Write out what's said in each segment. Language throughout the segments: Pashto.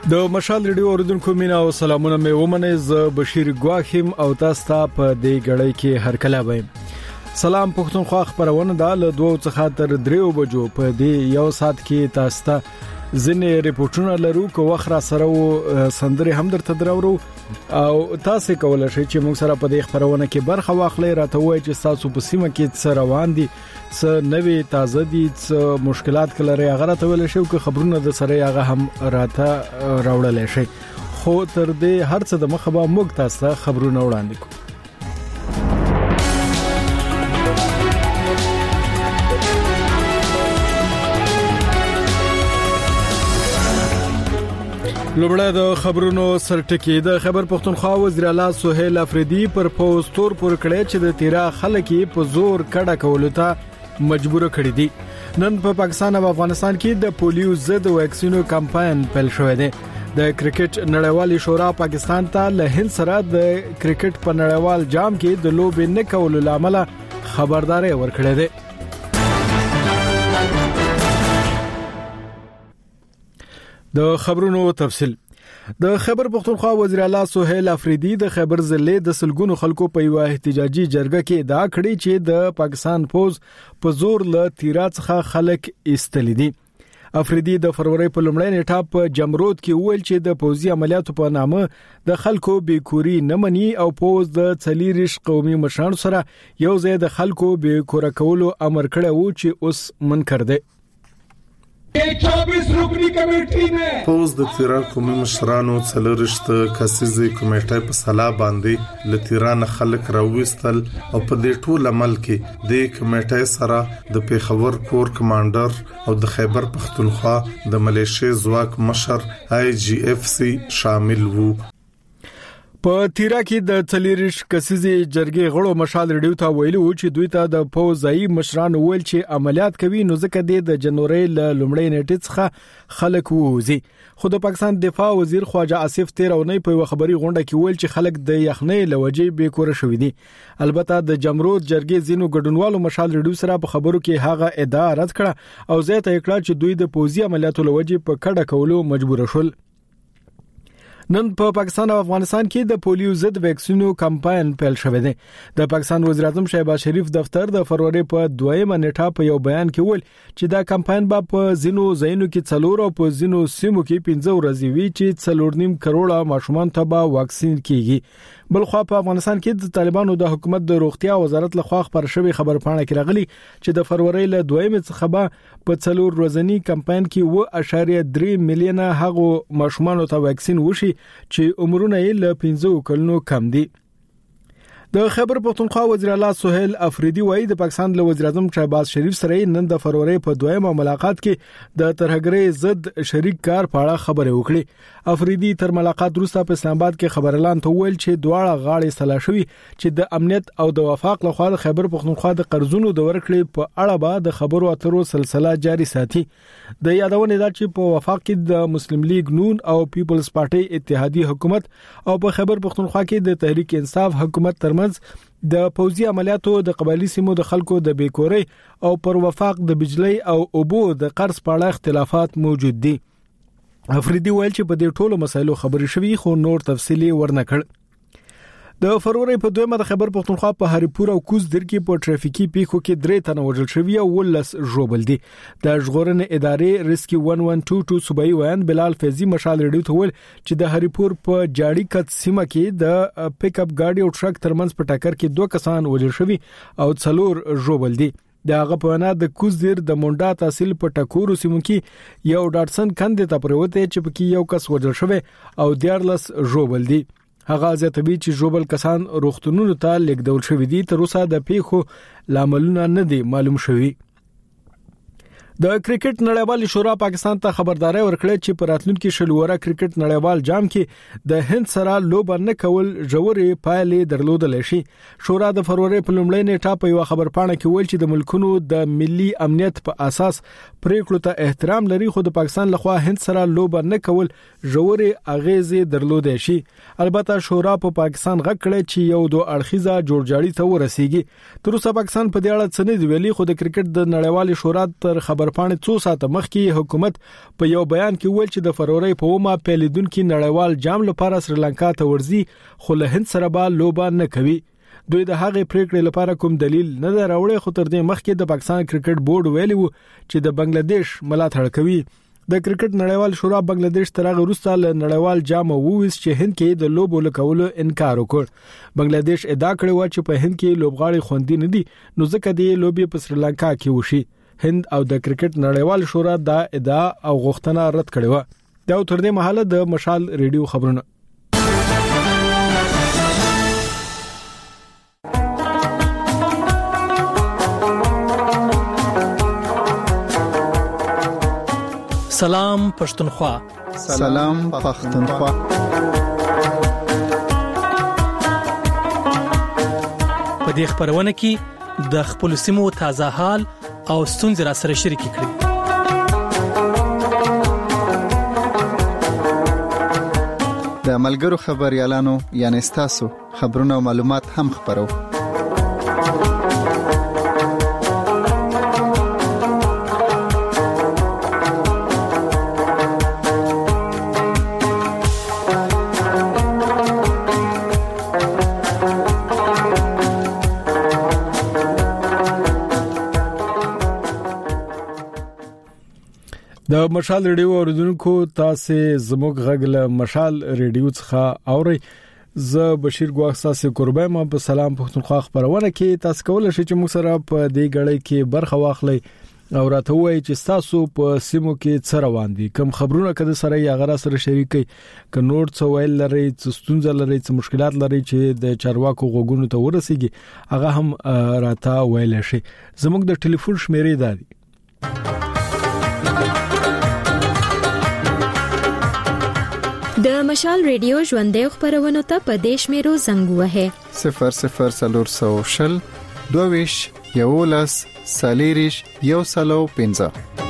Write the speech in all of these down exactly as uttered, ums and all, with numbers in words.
د مشال ریډیو اوریدونکو مینا او سلامونه مې ومنه ز بشیر ګواخیم او تاسو ته په دې غړې کې هر کله وایم. سلام پښتونخوا خبرونه د له دوه څخه تر دریو بجو په دې یو سات کې تاسو ته ځینې ریپورتونه لرو کو وخره سره و سندري هم درته درورو او تاسو کولای شئ چې موږ سره په دې خبرونه کې برخه واخلئ. راته وایي چې تاسو په سیمه کې څه روان دي، څه نوې تازه دي، څه مشکلات کلري هغه راته ویل شي او خبرونه د سره هغه هم راته راوړل شي. خو تر دې هر څه د مخه به موږ تاسو خبرونه وړاندې کوو. لومړی د خبرونو سرټکی. د خیبر پختونخوا وزیر اعلی سہیل افریدی پر پوسټور پر کړه چې د تیرا خلک په زور کډه کولو ته مجبور کړی دي. نن په پاکستان او افغانستان کې د پولیو ضد ویکسینو کمپاین پیل شوی دی. د کرکټ نړیوالې شورا پاکستان ته له هند سره د کرکټ په نړیوال جام کې د لوبې نه کولو لامل خبرداري ورکړې ده. د خبرونو تفصيل. د خیبر پختونخوا وزیر اعلی سہیل افریدی د خیبر ضلع د سلګونو خلکو په یو احتجاجي جرګه کې دا کړی چې د پاکستان فوج په زور له تیرا څخه خلک ایستل دي. افریدی د فروری په لومړۍ نیټه په جمرود کې ویل چې د پوځي عملیاتو په نامه د خلکو بیکوري نه مني او پوز د څلیریش قومي مشرانو سره یو ځای د خلکو بیکور کولو امر کړی و چې اوس منکر دی. چوبیس رکنی کمیټی نه پوز د تیرا قومي مشرانو څلورشت کسیزي کمیټه په صلاح باندې لتیران خلک راوستل او په دې ټول عمل کې د کمیټه سره د پیښور کور کمانډر او د خیبر پختونخوا د ملیشي ځواک مشر آی جی اف سی شامل وو. په تیرا کې د څلیریش کسیزي جرګې غړو مشال ریډیو ته ویلو چې دوی ته د فوزي مشران ویل چې عملیات کوي نو ځکه د جنوري ل لومړۍ نیټه څخه خلک ووزي. خو د پاکستان دفاع وزیر خواجه آصف تیرونی په خبري غونډه کې ویل چې خلک د یخنۍ لوجې بیکور شوې دي. البته د جمرود جرګې زینو ګډونوالو مشال ریډیو سره په خبرو کې هغه ادعا رد کړه او زه ته کړه چې دوی د پوزي عملیاتو لوجې په کډه کولو مجبور شول. نن په پاکستان او افغانستان کې د پولیو ضد ویکسینو کمپاین پیل شوی دی. د پاکستان وزیر اعظم شهباز شریف دفتر د فروری په دویمه نیټه په یو بیان کې ویل چې دا کمپاین به په زینو زینو کې څلور او په زینو سیمو کې پنځه ورځې وی چې څلور نیم کروڑه ماشومان ته به واکسین کیږي. بلخو په افغانستان کې د طالبانو د حکومت د روغتیا وزارت لخوا خبر شوی خبرپاڼه کې راغلي چې د فروری له دویمه څخه به په څلور ورځنی کمپاین کې و اشاریه درې میلیونه هغو ماشومان ته واکسین وشي چې عمرونه یې له پنځه کلونو کم دي. د خیبر پختونخوا وزیر اعلی سہیل افریدی وایي د پاکستان له وزیر اعظم شهباز شریف سره نن د فروری په دویمه ملاقات کې د ترهګرۍ ضد شریک کار په اړه خبرې وکړي. افریدی تر ملاقات وروسته په اسلام آباد کې خبر اعلان ته ویل چې دواړه غاړې سلا شوي چې د امنیت او د وفاق لخوا د خیبر پختونخوا د قرضونو د ورکړې په اړه به د خبرو اترو سلسله جاري ساتي. د یادونه ده چې په وفاق کې د مسلم لیگ نون او پیپلز پارټي اتحادی حکومت او په خیبر پختونخوا کې د تحریک انصاف حکومت ترمنځ د پوځي عملیاتو د قبایلی سیمو د خلکو د بیکوري او پر وفاق د بجلی او اوبو د قرض په اړه اختلافات موجود دي. افریدی ویل چې په دې ټولو مسایلو خبرې شوي خو نور تفصیلی ورنه کړ. د فروری په دویمه د خیبر پختونخوا په هریپور او کوز در کې په ټرافیکي پیښو کې درې تنه وژل شوي او ولس ژوبل دي. د ژغورنې ادارې ریسکیو یک یک دو دوه صوبایي ویان بلال فیضی مشال ریډیو ته ویل چې د هریپور په جاړي کټ سیمه کې د پیک اپ ګاډي او ټرک ترمنځ په ټکر کې دوه کسان وژل شوي او څلور ژوبل دي. د هغه په وینا د کوزدیر د مونډا تحصیل په ټکورو سیمو کې یو ډاټسن کندې ته پروته چې پکې یو کس وژل شوی او دیارلس ژوبل دي. هغه ځکه چې ژوبل کسان روغتونونو ته لیږدول شوی دي تر اوسه د پیښو لاملونه نه دي معلوم شوی. د کرکټ نړیوالې شورا پاکستان ته خبرداري ورکړه چې په راتلونکي شلوره کرکټ نړیوال جام کې د هند سره لوبه نه کول ژورې پایلې درلودل شي. شورا د فروری په لومړۍ نیټه په یو خبرپاڼه کې ویل چې د ملکونو د ملي امنیت په اساس پریکړو ته احترام لري خو د پاکستان لخوا هند سره لوبه نه کول ژورې اغیزې درلودل شي. البته شورا په پاکستان غږ کړی چې یو دوه اړخیزه جوړجاړي ته ورسیږي. تر اوسه پاکستان په دې اړه څه نه دی ویلي خو د کرکټ د نړیوالې شورا تر خبر خبر پاڼې څو ساعته مخکې حکومت په یو بیان کې ویل چې د فروری په ومه پیلیدونکو نړیوال جام لپاره سریلانکا ته ورځي خو له هند سره به لوبه نه کوي. دوی د هغې پریکړې لپاره کوم دلیل نه راوړي، خو تر دې مخکې د پاکستان کرکټ بورډ ویلي وو چې د بنگلاديش ملاتړ کوي. د کرکټ نړیوال شورا بنگلاديش تر هغه وروسته له نړیوال جام وویس چې هند کې د لوبو لکولو انکار وکړ. بنگلاديش ادعا کړې و چې په هند کې لوبغاړي خوندي نه دي، نو ځکه د لوبي په سریلانکا کې وشي. هند او د کرکټ نړیوال شورا دا ادعا او غوښتنه رد کړې و. دا تر دې مهاله د مشال ریډیو خبرونه. سلام پښتونخوا. سلام پښتونخوا. په دې خبرونه کې د خپل سیمو تازه حال او ستونزې را سره شریک کړئ. د ملګرو خبريالانو یعنی تاسو خبرونه او معلومات هم خبرو. د مشال ریډیو اوریدونکو تاسو زموږ غږ له مشال ریډیو څخه اورئ. زه بشیر ګواښ تاسو قربای ما په سلام پښتونخوا خبرونه کې تاسو کولای شئ چې موږ سره په دې غړې کې برخه واخلئ او راته وایي چې تاسو په سیمو کې څه روان دي، کوم خبرونه کده سره یا غره سره شریکي، ک نور څه ویل لري، څه ستونزې لري، څه مشکلات لري چې د چارواکو غوګونو ته ورسیږي، هغه هم راته ویل شي. زموږ د ټلیفون شمیرې دادي د مشال ریډیو ژوندې خبرونه ته په دیش میرو زنګ وهه صفر صفر سلور سو شل دویش یولس سالیریش یو سلو پنځه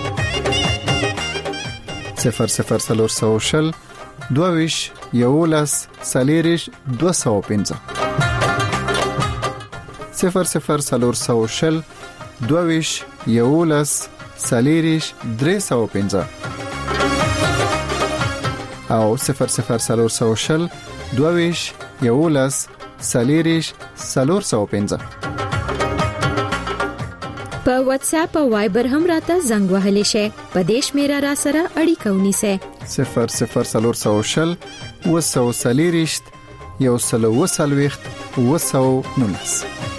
صفر صفر سلور سو شل دویش یولس سالیریش دو سو پنځه صفر صفر سلور سو شل دویش یولس سالیریش درې سو پنځه او صفر صفر سلور سو شل دویش یولس سالیریش سلور سو پنځه په واتس اپ او وایبر هم راته زنګ وهلی شي. په دیش میرا را سره اړیکه ونیسه صفر صفر سلور سو شل وسو سالیریش یو سلو وسلويخت وسو نونس.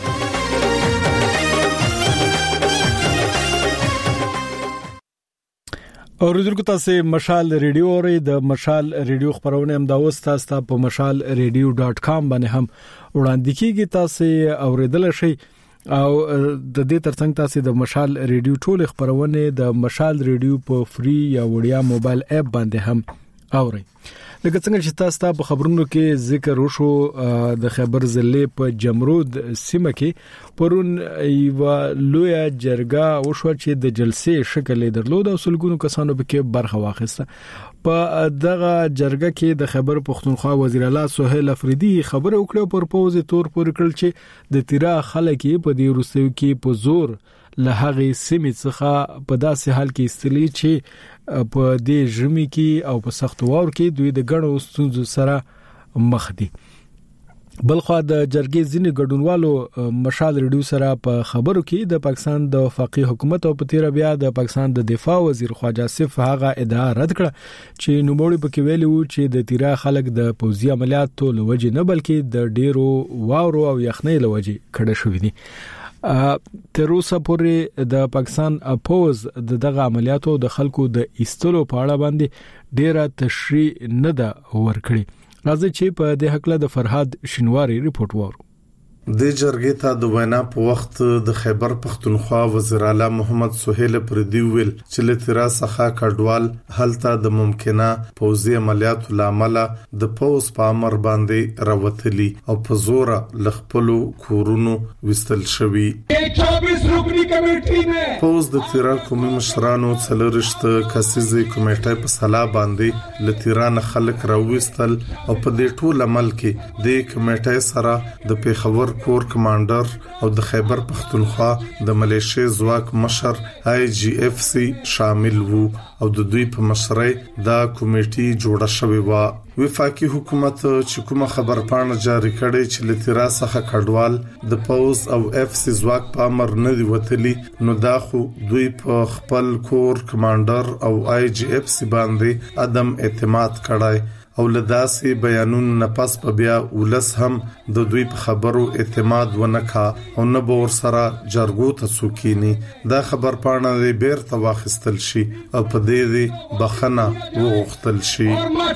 اوریدونکو تاسو مشال ریډیو اورئ. د مشال ریډیو خبرونه هم دا اوس تاسو په مشال ریډیو ډاټ کام باندې هم وړاندې کیږي، تاسو اوریدل شئ او د دې ترڅنګ تاسو د مشال ریډیو ټول خبرونه د مشال ریډیو په فری یا وړیا موبایل اپ باندې هم اورئ. لکه څنګه چې تاسو په خبرونو کې ذکر وشو د خیبر ضلع په جمرود سیمه کې پرون یو لوی جرګه وشو چې د جلسې شکل درلود او سلګونو کسانو به کې برخه واخیسته. په دغه جرګه کې د خیبر پښتونخوا وزیر اعلی سهیل افریدي خبره وکړه پر پوز تور پر کړل چې د تیرا خلک په دې روسیو کې په زور له هغه سیمې څخه په داسې حال کې استلی چې په دې ژمي کې او په سخت وار کې دوی د ګڼو ستونزو سره مخ دي. بلخو د جرګې ځینې ګډونوالو مشال ریډیو سره په خبرو کې د پاکستان د وفاقي حکومت او په تیر بیا د پاکستان د دفاع وزیر خواجه آصف هغه ادعا رد کړه چې نوموړي پکې ویلي وو چې د تیرا خلک د پوځي عملیاتو لوجې نه بلکې د ډیرو واورو او یخنۍ لوجې کډه شوې دي. تر اوسه پورې د پاکستان اپوز د دغه عملیاتو د خلکو د ایستلو په اړه باندې ډیره تشریح نه ده ورکړي. راځي چې په دې حق له د فرهاد شینواری ریپورت وورو. د جرګې ته د وینا په وخت د خیبر پښتونخوا وزیر اعلی محمد سهیل افریدي ویل چې لترا څخه کډوال هلته د ممکنه پوځي عملیاتو لامل د پوز په امر باندې راوتلي او په زور لخپلو کورونو وستل شوی. چوبیس رکنی کمیټې نه پوز د تیرا قومي مشرانو څلورشت کسيزي کمیټې په سلا باندې لترا نه خلک راوستل او په دې ټول عمل کې د کمیټې سره د پیښور کور کمانډر او د خیبر پختونخوا د ملیشیا ځواک مشر آی جی اف سی شامل وو او د دوی په مشرۍ دا کمیټه جوړه شوې و. وفاقي حکومت چې کومه خبرپاڼه جاری کړې چې لتیرا څخه کډوال د پوز او اف سی ځواک په امر نه دی وتلی، نو دا خو دوی په خپل کور کمانډر او آی جی اف سی باندې عدم اعتماد کړای او لداسي بیانون نه پس په بیا ولس هم د دوی په خبرو اعتماد ونکا او نه بور سره جرګو ته سوکینی. دا خبر پاڼه بیرته واخیستل شي او په دې دې بخنه وغوښتل شي.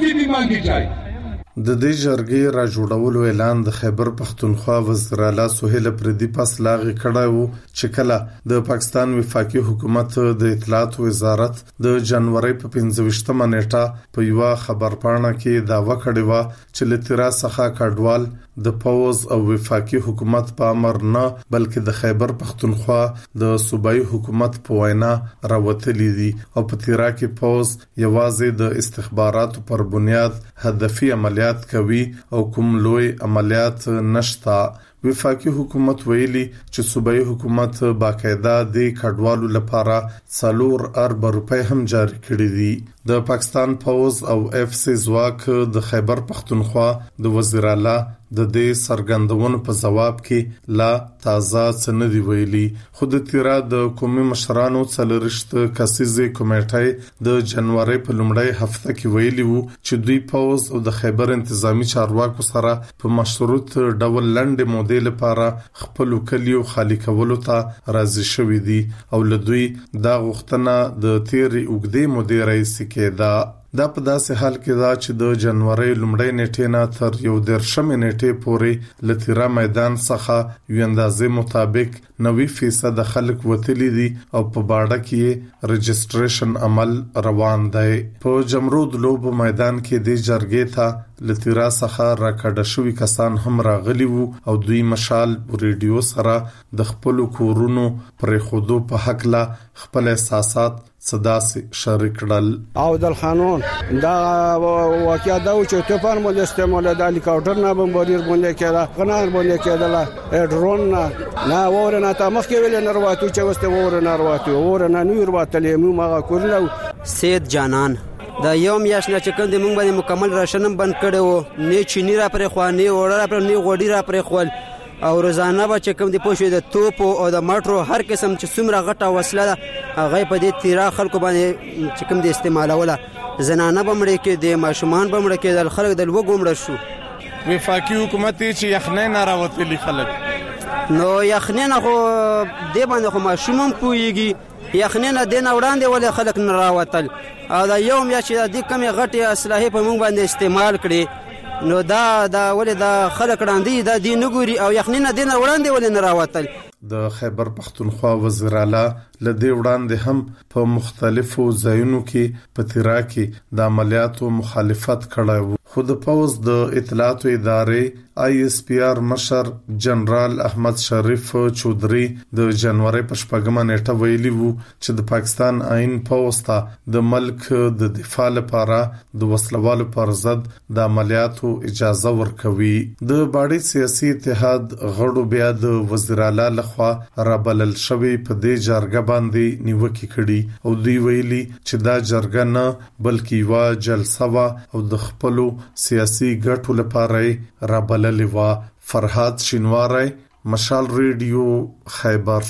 د دې جرګې را جوړولو اعلان د خیبر پختونخوا وزیر اعلی سهیل پردي پس لاغي کړی وو چې کله د پاکستان وفاقي حکومت د اطلاعات وزارت د جنوري په پنځه ویشتمه نیټه په یو خبرپاڼه کې داوا کړې و چې لتیرا څخه کډوال د پوز او وفاقي حکومت په امر نه بلکې د خیبر پختونخوا د صوبایي حکومت په وینا راوتلي دي او په تیرا کې پوز یوازې د استخباراتو پر بنیاد هدفي عملیات کوي او کوم لوی عملیات نشتا. وفاقي حکومت ویلي چې صوبایي حکومت باقاعده د کډوالو لپاره څلور ارب روپۍ هم جاری کړې دي. د پاکستان پوز او اف سی ځواک د خیبر پختونخوا د وزیر اعلی د دې سرګندونو په جواب کې لا تازه څه دی ویلي. خود تیرا د قومي مشرانو څلورشت کسیزه کمیټه د جنوري په لومړۍ هفته کې ویلي وو چې دوی پوز او د خیبر انتظامی چارواکو سره په مشروط ډول لنډ مودې لپاره خپل کلیو خالی کولو ته راضي شوي دي او لدوی دا غوښتنه د تیری اوګدې مودې رئیس کېدا. دا په داسې حال کې دا چې د جنوري لومړۍ نیټې نه تر یو درشمې نیټې پورې لتیرا میدان څخه یو اندازې مطابق نوي فیصد خلک وتلی دي او په باډه کې رجسټریشن عمل روان دی. په جمرود لوب میدان کې د جرګې ته لتیرا څخه راکړه شوی کسان هم راغلي وو او دوی مشال ریډیو سره د خپل کورونو پرې خودو په حق لا خپل احساسات صداسي شریک کړل. او د قانون دا واقعیا دا چې توپان مو استعمال د هلیکاپټر نه بمباریر باندې کېده، غنار باندې کېده، ډرون نه نه ورنه تا مخ کې ویل نه وراتو چې واست ورنه وراتو ورنه نور واتلې مو ما کورلو. سید جانان دا یو میاش نه چې کوم د مونږ باندې مکمل راشنم بند کړو، نه چینی را پرې خو نه وړه را پرې نه غوډی را پرې خول او روزانه به چې کوم د پوښې د توپ او د مټرو هر قسم چې څومره غټه وسله ده هغه په دې تیرا خلکو باندې چې کوم د استعمالوله، زنانه به مړې کې د ماشومان به مړې کې د خلک د لوګو مړ شو. وفاقي حکومت چې یخنۍ نه راوتلي خلک، نو یخنۍ نه خو دې باندې خو ماشوم هم پوهېږي، یخنۍ نه دې نه وړاندې ولې خلک نه راوتل او دا یو یا چې د کمې غټې اسلحې په موږ باندې استعمال کړي، نو دا دا ولې دا خلک وړاندې دا دې نه ګوري او یخنۍ نه دې نه وړاندې ولې نه راوتل. د خیبر پختونخوا وزیر اعلی لدې وړاندې هم په مختلفو ځایونو کې په تیرا کې د عملیاتو مخالفت کړی و. خود پوز د اطلاعات ادارې آی اس پی آر مشر جنرال احمد شریف چودري د جنوري په شپږمه نیټه ویلي وو چې د پاکستان آئین پوز ته د ملک د دفاع لپاره د وسلوالو پر ضد د عملیاتو اجازه ورکوي. د باډي سیاسي اتحاد غړو بیا د وزیر اعلی لخوا رابلل شوی په دې جرګه باندې نیوکه کړي او دوی ویلي چې دا جرګه نه بلکې یو جلسه وا او د خپلو سیاسي ګټو لپاره رابللې و. فرهاد شینواری، مشال ریډیو، خیبر.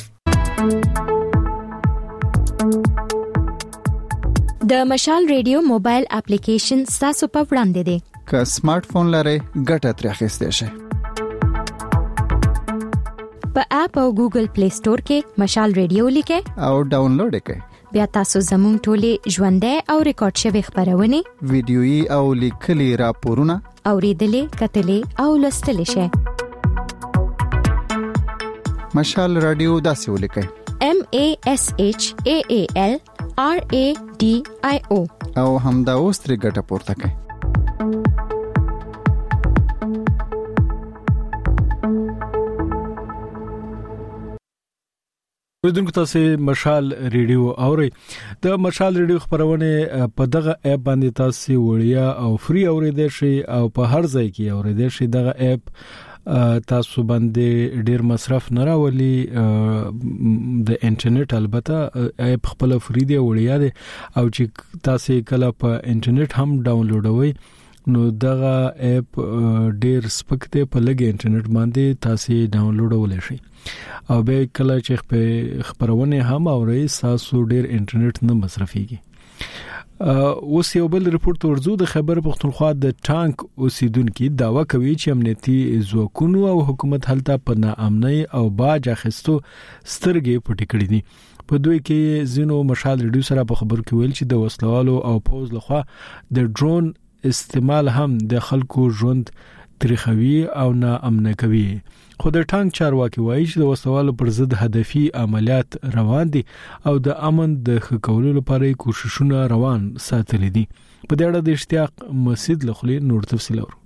د مشال ریډیو موبایل اپلیکیشن تاسو په وړاندې دی. که سمارټ فون لرئ ګټه ترې اخیستئ شئ. په اپ او ګوګل پلی سٹور کې مشال ریډیو لیکئ او ډاونلوډ یې کړئ. بیا تاسو زموږ ټولې ژوندۍ او ریکارډ شوی خبرونه، ویډیويي او لیکلي راپورونه اوریدلې، کتلې او لوستلې شئ. مشال رادیو داسې ولیکئ: M A S H A A L R A D I O او همدا اوس ترې ګټه پورته کړئ. ودونکو تاسو مشال ریډیو اورئ. د مشال ریډیو خبرونه په دغه اپ باندې تاسو وړیا او فری اوریدئ شئ او په هر ځای کې اوریدئ شئ. دغه اپ تاسو باندې ډیر مصرف نه راولي د انټرنیټ البته اپ خپل فری دی وړیا دی او چې تاسو کله په انټرنیټ هم ډاونلوډوي نو دغه اپ ډیر سپک دی په لګي انټرنیټ باندې تاسو ډاونلوډول شي او به کله چې په خبرونه هم اوري تاسو ډیر انټرنیټ نه مصرفيږي. اوس یو بل ریپورت ورزو د خبر پختونخوا د ټانک اوسیدونکو داوا کوي چې امنیتي ځواکونو او حکومت هلته په ناامنۍ او باج اخیستو سترګې پټې کړې دي. په دوی کې زینو مشال ریډیو سره په خبر کې ویل چې د وسلوالو او پوز لخوا د ډرون استعمال هم د خلکو ژوند تریخوي او ناامن کوي. خو د ټانک چارواکي وایي چې د وسوالو پر ضد هدفي عملیات روان دي او د امن د ښه کولو لپاره کوششونه روان ساتل دي. په دې اړه د اشتیاق مسجد لخوا نور تفصیل اورو.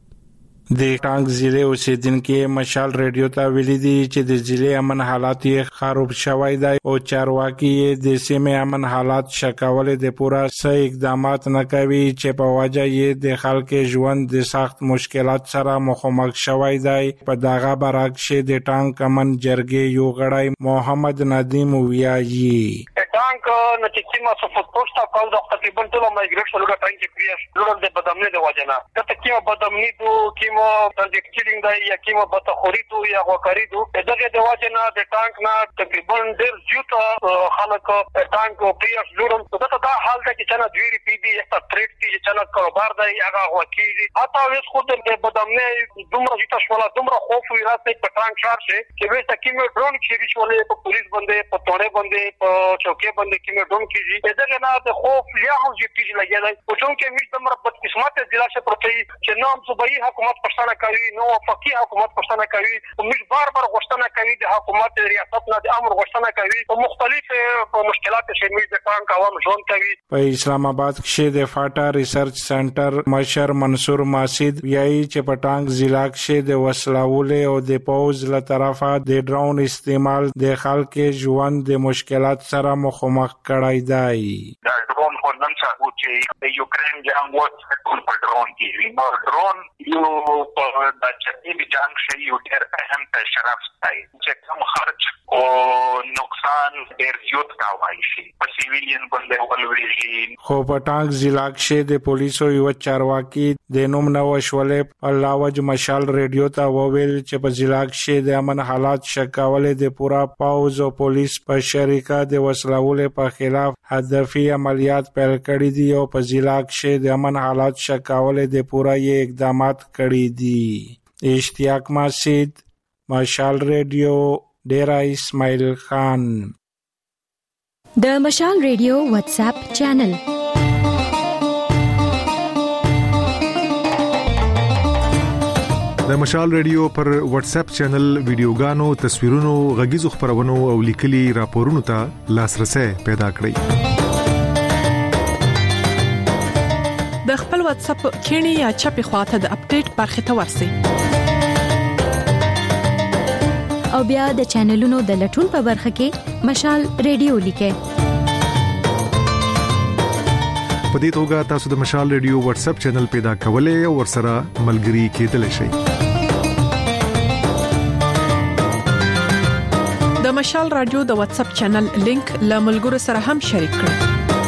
د ټانک ضلع اوسیدونکو مشال ریډیو ته ویلي دي چې د ضلع امن حالات یې خراب شوی دی او چارواکي د سیمه امن حالات شکول د پورا صحیح اقدامات نه کوي چې په وجه یې د خلکو ژوند د سخت مشکلات سره مخامخ شوی دی. په دغه برعکس د ټانک امن جرګې یو غړی محمد ندیم ویایي ټانک نتیجه ما صفت پوسټه کول د تقریبا ټول مایګریټ لوګه ټانک پیاس لوګه د بدامنه د وجنه د تکیه بدامنی دو کیمو ترجیکټینګ دی یا کیمو بتخوري دو یا غوکری دو دغه د وجنه د ټانک نه تقریبا ډیر زیات خلک ټانک پیاس لوګم دغه دا حال ده چې څنګه دوی پی دی یا ټریډ دی چې څنګه کاروبار دی هغه وکیل اته اوس خو د بدامنه دومره چې تاسو دومره خوف وي راځي په ټانک شار شي چې به تکیمو ډرون کې ریښولې په پولیس باندې په توړې باندې په چوکې باندې کې ډون کیږي دغه نه د خوف یا هم چې پیږي لګیدای او چې موږ د مربوط قسمت د ضلع څخه پروتي چې نو هم صوبایي حکومت پښتنه کوي نو وفاقي حکومت پښتنه کوي او موږ بار بار غوښتنه کوي د حکومت ریاست نه د امر غوښتنه کوي او مختلف مشکلات چې موږ د ټانک عوام ژوند کوي. په اسلام آباد کې د فاټا ریسرچ سنټر مشر منصور ماسید یایي چې په ټانک ضلع کې د وسلوالو او د پوز له طرفه د ډرون استعمال د خلکو ژوند د مشکلات سره مخامخ کړای دی. دا ډرون خو نن څنګه چې د یوکرين جنگ وڅ ټول په ډرون کې نو ډرون یو په د چټي جنگ شي یو ډېر اهم تشرف دی چې کوم خرج او نقصان ډېر زیات کاوای شي په سیویلین باندې ولوري. خو په ټانک ضلع کې د پولیسو یو چارواکي د نوم نو شولې علاوه مشال ریډیو ته وویل چې په ضلع کې د امن حالات شکاولې د پورا پاوز او پولیس په شریکه د وسلوالو په خلاف هدفي عملیات پیل کړي دي او په ضلع کې د امن حالات شکاولې د پورا یې اقدامات کړي دي. اشتیاق مسجد مشال ریډیو ډیرا اسماعیل خان. د مشال ریډیو واتس اپ چینل د مشال ریډیو پر واتس اپ چینل ویډیوګانو تصویرونو غږیزو خبرونو او لیکلي راپورونو ته لاسرسي پیدا کړئ. د خپل واتس اپ کینی یا چپی خواته د اپډیټ برخه ته ورسئ او بیا د چینلونو د لټون په برخه کې مشال ریډیو لیکئ. په دې توګه تاسو د مشال ریډیو واتس اپ چینل پیدا کولای او ورسره ملګري کېدلی شئ. د مشال رادیو د واتس اپ چینل لینک له ملګرو سره هم شریک کړئ.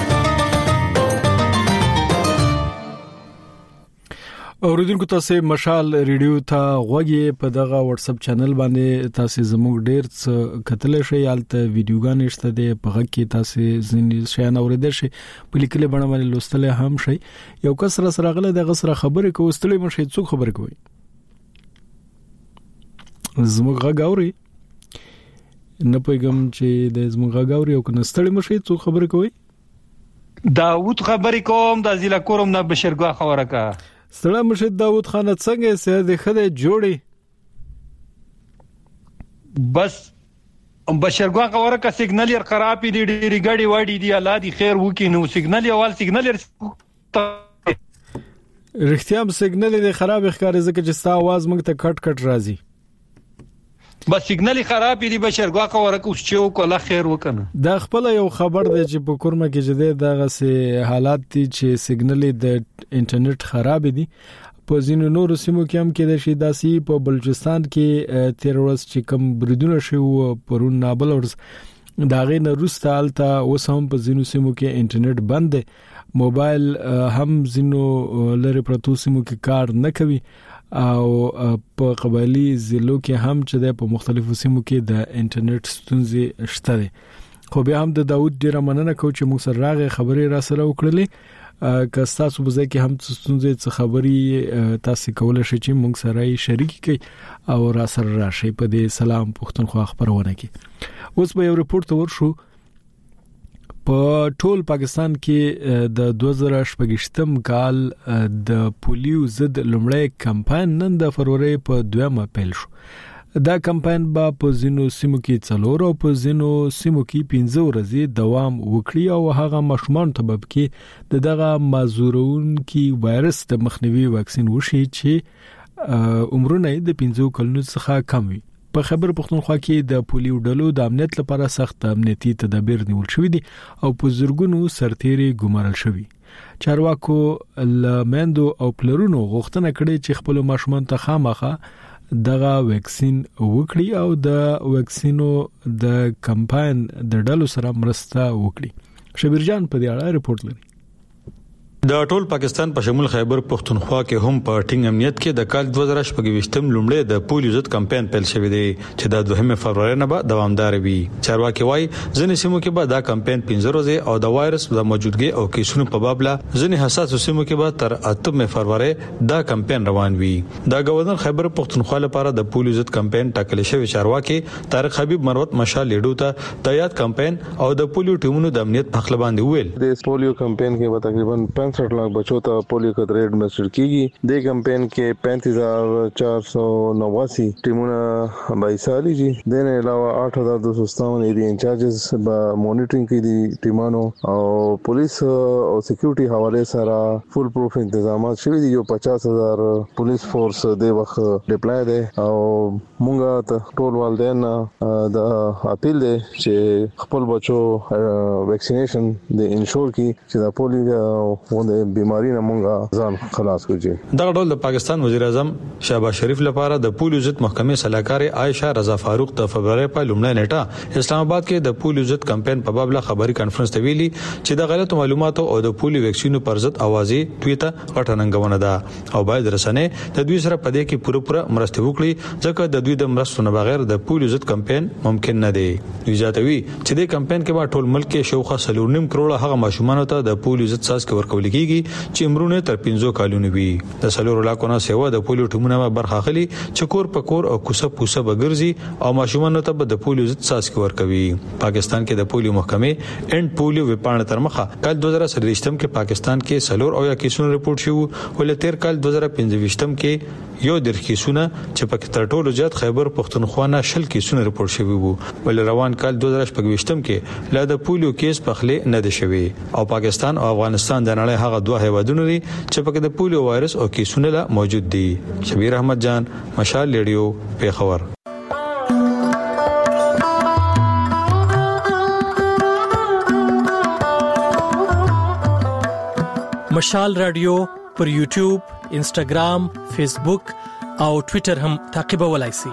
اوریدونکو تاسو مشال ریډیو ته غوږی په دغه واتس اپ چینل باندې تاسو زموږ ډیر څه کتل شئ الته ویډیوګان شته د په غږ کې تاسو ځینې شیان اوریدل شئ په لیکلي بڼه باندې لوستل هم شئ. یو کس را سره غله د غسر خبرې کوستلې مشه څوک خبرې کوي زموږ غږ اوري نه پېګم چې د زموږ غږ اوري او کنه ستړي مشه څوک خبرې کوي. داوود خبرې کوم د ضلع کوم نه بشرګاه خبره کا سلام مرشد داوود خان څنګه سه د خدای جوړي بس بشرګاه خبره کا سیګنال یې خراب دي ډېری غړي وړي دي الله دې خیر وکي نو سیګنال یوال سیګنال رښتیا هم سیګنال دې خراب ښکاري ځکه چې ستا आवाज موږ ته کټ کټ راځي بس سیګنال خراب دي بشرګاه خبره کو چې وکړه خیر وکنه. دا خپل یو خبر دی چې په کورمه کې جدي دغه سه حالات دي چې سیګنال د انټرنیټ خراب دي په ځینو نورو سیمو کې هم کې د شي داسي په بلوچستان کې تیر ورځ چې کوم بریدونه شو پرون نابل ورځ داغه نه روسته الته وسم په ځینو سیمو کې انټرنیټ بند دی، موبایل هم ځینو لری پروتو سیمو کې کار نه کوي او په قبایلی ضلعو کې هم چې په مختلفو سیمو کې د انټرنیټ ستونزې شته دي. خو بیا هم د داوود ډیره مننه کوم چې موږ سره راغی خبرې را سره وکړلې. که تاسو به ځکه هم ستونزې څه خبري تاسو کولای شئ چې موږ سره شریک کړئ او را سره راشي په دې سلام پښتونخوا خبرونه کې. اوس به یو رپورت ورشو. په ټول پاکستان کې د دوه زره شپږم کال د پولیو ضد لومړی کمپاین نن د فروری په دویمه پیل شو. دا کمپاین با په ځینو سیمو کې څلور او په ځینو سیمو کې پنځه ورځې دوام وکړي او هغه ماشومان ته کې د دغه مازورون کې وایرس د مخنیوي واکسین وشي چې عمرونه د پنځه کلونو څخه کم وي. په خبر پښتونخوا کې د پولیو ډلو د امنیت لپاره سخت امنیتي تدابیر نیول شوې دي او په زرګونو سرتيري ګمارل شوی. چارواکو لمندو او پلرونو غوښتنه کړې چې خپل ماشومان ته خامخا دغه ویکسین وکړي او د ویکسینو د کمپاین د ډلو سره مرسته وکړي. شبیر جان په دې اړه رپورت لري. د ټول پاکستان په شمول خیبر پختونخوا کې هم په ټینګ امنیت کې د کال دوه زره شپږم لومړی د پولیو ضد کمپاین پیل شوی دی چې د دوهمه فروری نه به دوامدار وي. چارواکي وایي ځینې سیمو کې به دا کمپاین پنځه ورځې او د وایرس د موجودګي او کیسونو په باب لا ځینې حساس سیمو کې به تر اتمه فروری دا کمپاین روان وي. دا گورنر خیبر پختونخوا لپاره د پولیو ضد کمپاین ټاکل شوی چارواکي طارق حبیب مروت مشال لیډو ته د یاد کمپاین او د پولیو ټیمونو د امنیت په خپل باندې ویل. د پولیو کمپاین کې به تقریبا पैंसठ लाख बच्चों तक पोलियो का रेड एडमिनिस्टर कीगी. दे कैंपेन के पैंतीस हजार चार सौ नवासी टीमों बाईसाली जी देने अलावा आठ हजार दो सौ सत्तावन एरिया इंचार्जेस मॉनिटरिंग की दी टीमानो और पुलिस और सिक्योरिटी हवाले सारा फुल प्रूफ इंतजाम शुरू दी जो पचास हजार पुलिस फोर्स दे वक्त डिप्लॉय दे और मुंगा टोल वालदेन द अपील दे कि खपल बच्चों वैक्सीनेशन दे इंश्योर की कि पोलियो ونه بیماری نه مونږه ځان خلاص کړي. دا ډول د پاکستان وزیر اعظم شهباز شریف لپاره د پولیو ضد محکمې صلاحکار عائشہ رضا فاروق د فبراير په لومړۍ نیټه اسلام آباد کې د پولیو ضد کمپاین په باب لا خبري کانفرنس ته ویلي چې د غلط معلوماتو او د پولیو ویکسینو پر ضد اوازې ټویټه غټننګونه ده او باید رسنۍ د دوی سره په دې کې پوره پوره مرسته وکړي ځکه د دوی د مرستو نه بغیر د پولیو ضد کمپاین ممکن نه دی. دوی ځاتوي چې د کمپاین کې به ټول ملک کې شاوخوا سلور نیم کروڑه هغه ماشومان ته د پولیو ضد ساس کې ورکول کیږي چې عمرونه تر پنځه کالونو وي. د سلور لاکونه سیوا د پولیو ټیمونه برخه اخلي چې کور په کور او کوسه پوسه بګرځي او ماشومان ته د پولیو ضد ساس کې ورکوي. پاکستان کې د پولیو محکمې اند پولیو وپاڼه تر مخه کال دوه زره سرلشتم کې پاکستان کې سلور او یا کیسونو رپورټ شو ولې تیر کال دوه زره پنځه کې یو در کیسونه چې په تر ټولو زیات خیبر پختونخوا نه شل کیسونه رپورټ شوی وو ولې روان کال دوه زره شپږم کې لا د پولیو کیس په خله نه دی شوی او پاکستان او افغانستان د نړۍ هغه دوه هیوادونه دي چې په د پولیو وایرس او کیسونه لا موجود دي. شبیر احمد جان مشال لیډیو پیښور. مشال رادیو پر یوټیوب، انسټاګرام، فیسبوک او ټوئیټر هم تعقیبولای شئ.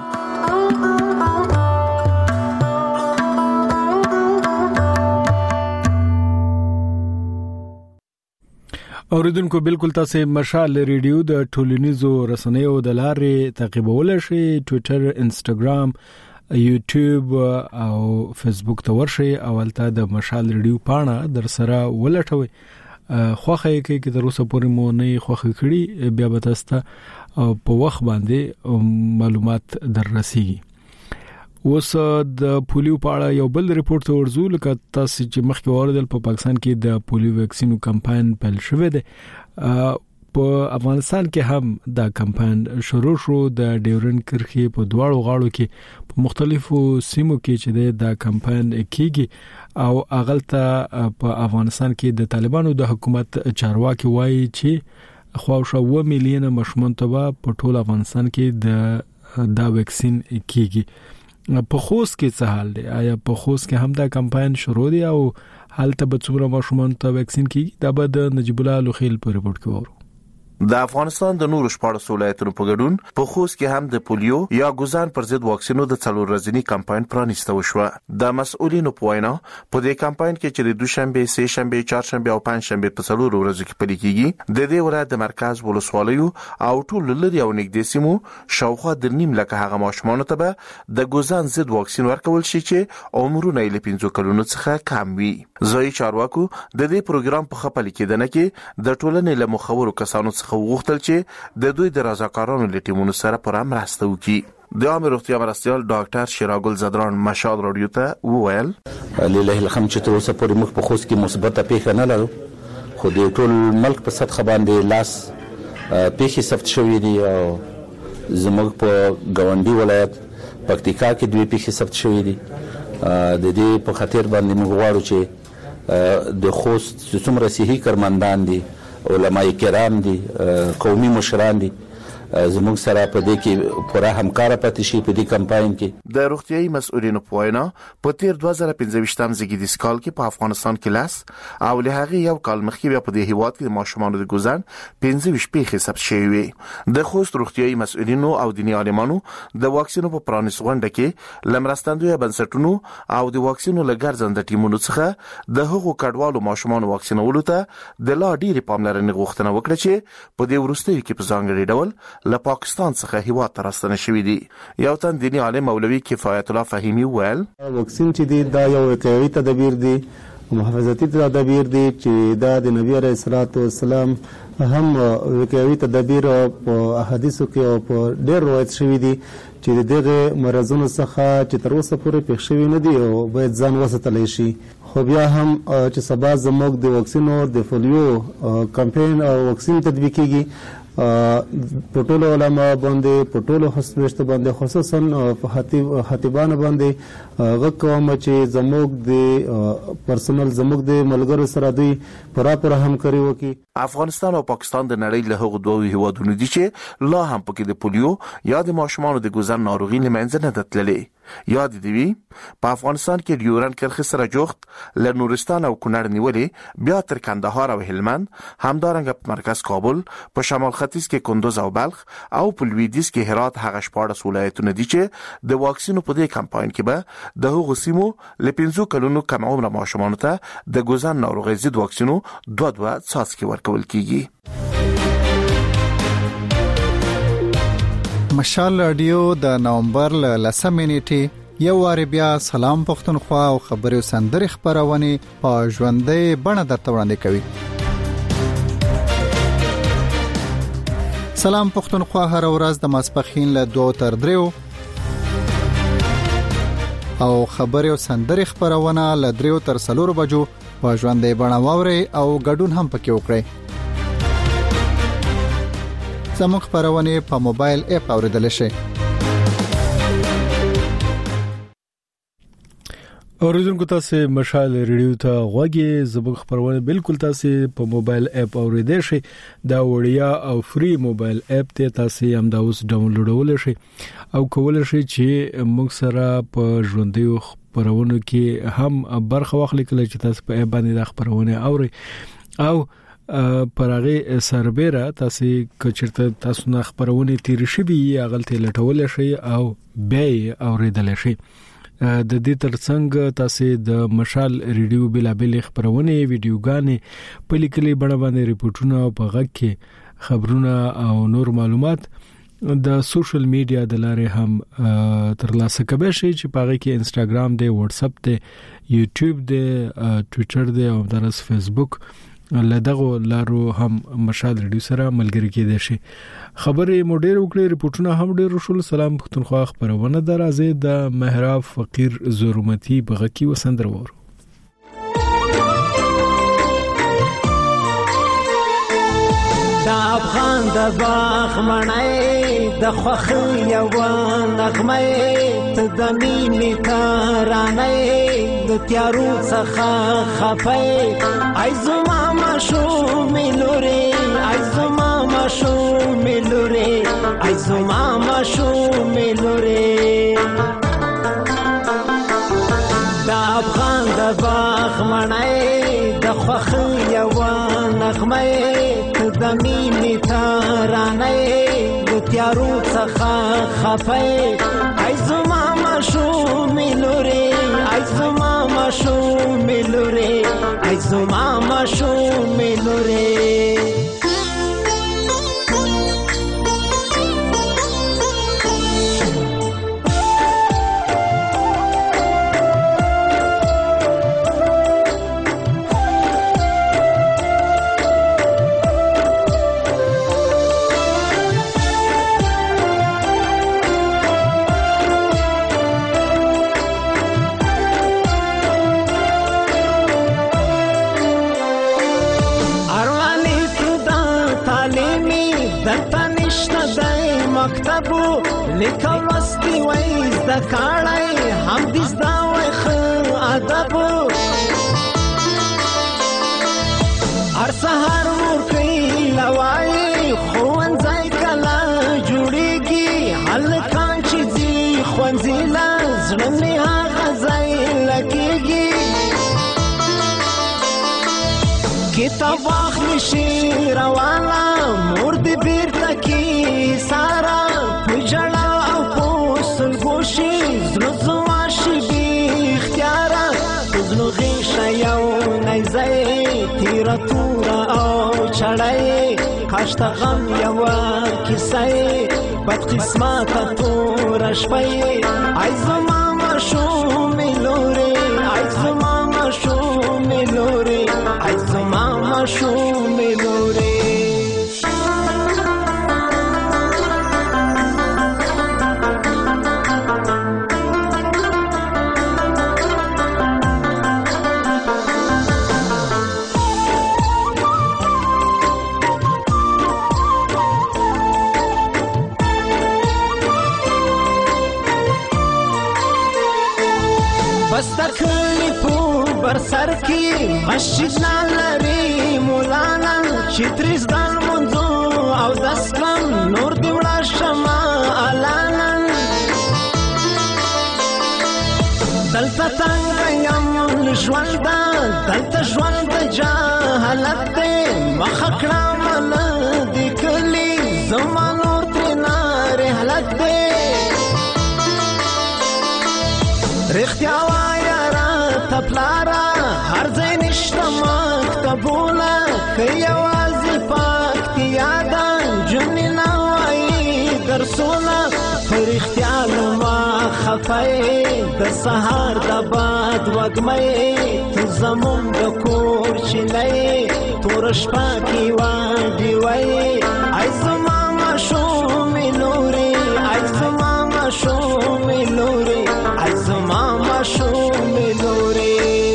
اوریدونکو بالکل تاسو مشال ریډیو د ټولنیزو رسنیو د لارې تعقیبولای شئ. ټوئیټر، انسټاګرام، یوټیوب او فیسبوک ته ورشئ او البته د مشال ریډیو پاڼه در سره ولټوئ. خوخه کې کې تر اوسه پورې مو نه خوخه کړی بیا به تاسو په وخت باندې معلومات در رسیږي. اوس د پولیو په اړه یو بل ریپورت ورزو لکه تاسو چې مخکې اوریدل په پاکستان کې د پولیو ویکسینو کمپاین پیل شوی دی. په افغانستان کې هم دا کمپاین شروع شو. د ډیورن کرخي په دواړو غاړو کې په مختلفو سیمو کې چې دا کمپاین کیږي او اغلته په افغانستان کې د طالبانو د حکومت چارواکي وایي چې خواوشا و میلیونه ماشومان ته په ټول افغانستان کې د دا ویکسین کیږي. په خوست کې څه حال دی؟ آیا په خوست کې هم دا کمپاین شروع دی او حالته به څومره ماشومان ته ویکسین کیږي؟ دا به د نجیب الله لوخیل په ریپورت کې وورو. د افغانستان د نورو شپاړس ولایتونو په ګډون په خوست کې هم د پولیو یا ګوزان پر ضد واکسینو د څلور ورځنی کمپاین پرانیسته وشو. د مسؤلینو په وینا په دې کمپاین کې چې د دوشنبه، سه شنبه، چهارشنبه او پنځ شنبه په څلور ورځو کې پلي کیږي، د دې ولایت د مرکز ولسوالیو او ټول لري او نږدې سیمو شاوخوا د نیم لکه هغه ماشومان ته به د ګوزان ضد واکسین ورکول شي چې عمرونه یې له پنځو کلونو څخه کم وي. ځای چارواکو د دې پروګرام په خپل کې دنه کې د ټولنې له مخورو کسانو څخه وغوښتل چې د دوی د رضاکارانو له ټیمونو سره پر مرسته وکړي. د عامه روغتیا مرستيال ډاکټر شیراګل زدران مشال رادیو ته وویل لله الحمد چې تر اوسه پورې موږ په خوست کې مثبته پیښه نه لرو، خو د ټول ملک په سطح باندې لاس پیښې ثبت شوې دي او زموږ په ګاونډي ولایت پکتیکا کې دوی پیښې ثبت شوې دي. د دې په خاطر باندې موږ غواړو چې د خوست څومره صحي کارمندان دي، علماء کرام دي، قومي مشران دي، زموږ سره په دې کې پوره همکار پاتې شي په دې کمپاین کې. د روغتيایي مسؤلینو په وینا په تیر دوه زره پنځه زیږدیز کال کې په افغانستان کې لاس او له هغه یو کال مخکې بیا په دې هیواد کې ماشومان د ګوزن پنځه پیښې ثبت شوې وي. د خوست روغتيایي مسؤلینو او دیني عالمانو د واکسینو په پرانیس غونډه کې لمرستندوی بنسټونو او د واکسینو لګرځند ټیمونو څخه د هغو کډوالو ماشومان واکسینولو ته د لا ډیره پاملرنې غوښتنه وکړه چې په دې وروستي کې په ځانګړي ډول له پاکستان څخه هیواد ته راستنه شوې دي. یو تن دیني عالم مولوي کفایت الله فهیمی ویل واکسین چې دی دا یو وقایوي تدابیر دی، محافظتي تدابیر دي چې دا د نبی عليه الصلاه والسلام هم وقایوي تدابیر په احادیثو کې او په ډېر روایت شوي دي چې دغه مرزونو څخه چې تر اوسه پورې پیښ شوي نه دي او باید ځان وساتلی شي. خو بیا هم چې سبا زموږ د واکسینو د فولیو کمپاین او واکسین تطبیق کیږي په ټولو علما باندې په ټولو هسپتالونو باندې خصوصا په خطیبانو باندې غږ کوم چې زموږ د پرسونل زموږ د ملګرو سره دوی پوره پوره همکاري وکړي. افغانستان او پاکستان د نړۍ له هغو دوه هیوادونو دي چې لا هم پکې د پولیو یا د ماشومانو د ګوزن ناروغي نه منځ نه تللي. یاد دی وی په افغانستان کې ډیورن کرخه سره جوخت له نورستان او کونړ نیولې بیا تر کندهار او هلمند، همدارنګه په مرکز کابل، په شمال ختیځ کې کندوز او بلخ او په لویدیځ کې هرات هغه شپاړس ولایتونه دي چې د واکسینو په دې کمپاین کې به د هغو سیمو له پنځو کلونو کم عمره ماشومانو ته د ګوزن ناروغي ضد واکسینو دوه دوه څاڅکي ورکول کیږي. مشال رادیو د نومبر ل لسمې نیټې یو وار بیا سلام پښتونخوا او خبري سندري خبرونه په ژوندۍ بڼه درته وړاندې کوي. سلام پښتونخوا هر ورځ د ماسپخین له دوه تر دریو او خبري سندري خبرونه له دریو تر څلور بجو په ژوندۍ بڼه واوري او ګډون هم پکې وکړئ. زموږ خبرونه په موبایل اپ اوریدل شي. اوریدونکو تاسو مشال ریډیو ته غوږی زموږ خبرونه بالکل تاسو په موبایل اپ اوریدل شي. دا وړیا او فری موبایل اپ ته تاسو هم دا اوس ډاونلوډول شي او کول شي چې موږ سره په ژوندۍ خبرونه کې هم برخه واخلي کله چې تاسو په اپ باندې د خبرونه اوري او پرغه سربېره تاسو کچرته تاسو نه خبرونه تیر شي بي غلطي لټول شي او به اوریدل شي. د دې ترڅنګ تاسو د مشال ریډیو بلابل خبرونه ویډیوګانې په لیکلي بڼه باندې ریپورتونه او په غږ کې خبرونه او نور معلومات د سوشل میډیا د لارې هم ترلاسه کوي چې په هغه کې انستګرام دی، واتس اپ دی، یوټیوب دی، ټوئیټر دی او درس فیسبوک لدغه لارو هم مشال ریډیو سره ملګری کېدای شي. خبرې موډر وکړي، ریپورتونه هم ډېر رسول. سلام پښتونخوا خبرونه درازه د محراب فقیر زورمتی بغکی وسندر وور. دا افغان د باغ مړای د خوخي یو نغمه ته د مینې ترانه د تیارو څخه خفای ای زما مشو ملوري ای زما مشو ملوري ای زما مشو ملوري دا افغان د باغ مړای د خوخي یو نغمه ته د مینې خفای ای زما مشوم لوري ای زما مشوم لوري ای زما مشوم لوري لیکل وستي وای زده کړای هم دې زده وای خو ادب هر سهار ورکوي لوای ښوونځی کله جوړېږي هلکان چې ځي ښوونځي له زړه مې هغه ځای لګېږي کتاب واخلي شي روانه مور دې بېرته کي ساره جړا او پوسل ګوشي زړه زما شي بې اختیاره زړه غیشه یو نیزی تیره توره او چړی کاشته غم یوه کیسه بد قسمته توره شپی ای زما ماشومې لورې ای زما ماشومې لورې ای زما ماشومې لورې سر کی مسجد نالری مولانا چې تریز دان منځو او دسکم نور دی وړه شما الانا دلته څنګه یم ژوند دلته ژوند د جهالت دی مخه کړه مله د کلي زما نور ترې رحلت دی رښتیا وایه راته پلاره هر ځای نشته مکتبونه که یوازې پکتیا ده جملې نه وایي درسونه په رښتیا لما خفه یې د سهار د باد وږمه ته زموږ د کور چینه یې توره شپه کې یوه ډیوه یې ای زما ماشومې لورې ای زما ماشومې لورې ای زما ماشومې لورې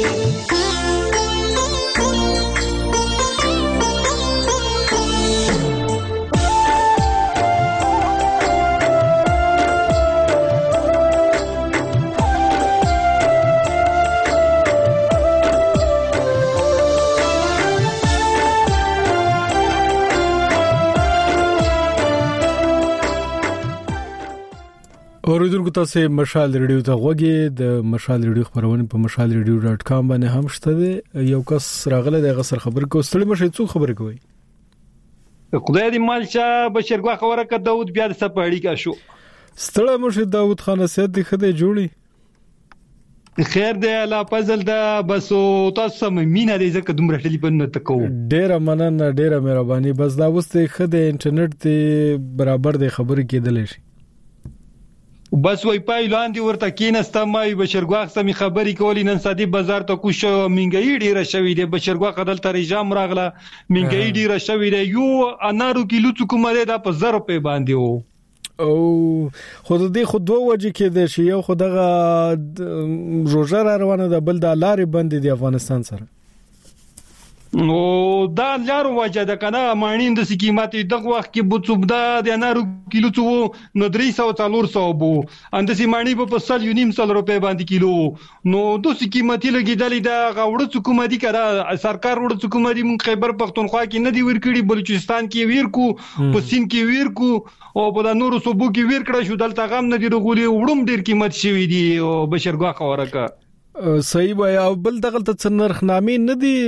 اوریدونکو تاسو مشال ریډیو ته غوږی د مشال ریډیو خبرونه په مشال ریډیو ډاټ کام باندې هم شته. یو کس راغله د غسر خبر کو ستړي مشه څو خبر کوي خدای دې مالچا بشرګوا خبره ک داوود بیا د سپاړی کا شو ستړي مشه داوود خان سید د خدای جوړي خیر دی الله فضل دا بس تاسو مینه دې زکه دومره ټلیفون نه تکو ډیره مننه ډیره مهرباني بس دا وسته خدای انټرنیټ ته برابر د خبرې کېدل شي بس وای پای لاندې ورته کینسته مې بشرګواخ سمې خبرې کولې نن سادي بازار ته کوشش منګي ډیره شوې ده بشرګواخ خدل ته رجام راغله منګي ډیره شوې ده یو انارو کیلو څومره ده د په زر په باندې وو او خود دې خود دوه وجه کې ده شی یو خدغه روزه روانه ده بل د لارې بند دي افغانستان سره نو دا لارو وجه ده کنه مانین د سکیمات دغه وخت کې بوڅوبدا د انارو کیلو څو نو درې سوه څلور سوه بو اند سي مانی په سل یو نیم سل روپے باندې کیلو نو د سکیماتي لګیدلې دا غوړ حکومتي کړه سرکار وړ حکومتي من خیبر پختونخوا کې نه دی ورکړي بلوچستان کې ویر کو په سین کې ویر کو او په نورو صوبو کې ویر کړه شو دلته غم نه دی رغولي وړم ډیر قیمت شوی دی او بشرګوا خورکه صحیح وای او بل دغه ته نرخنامې نه دي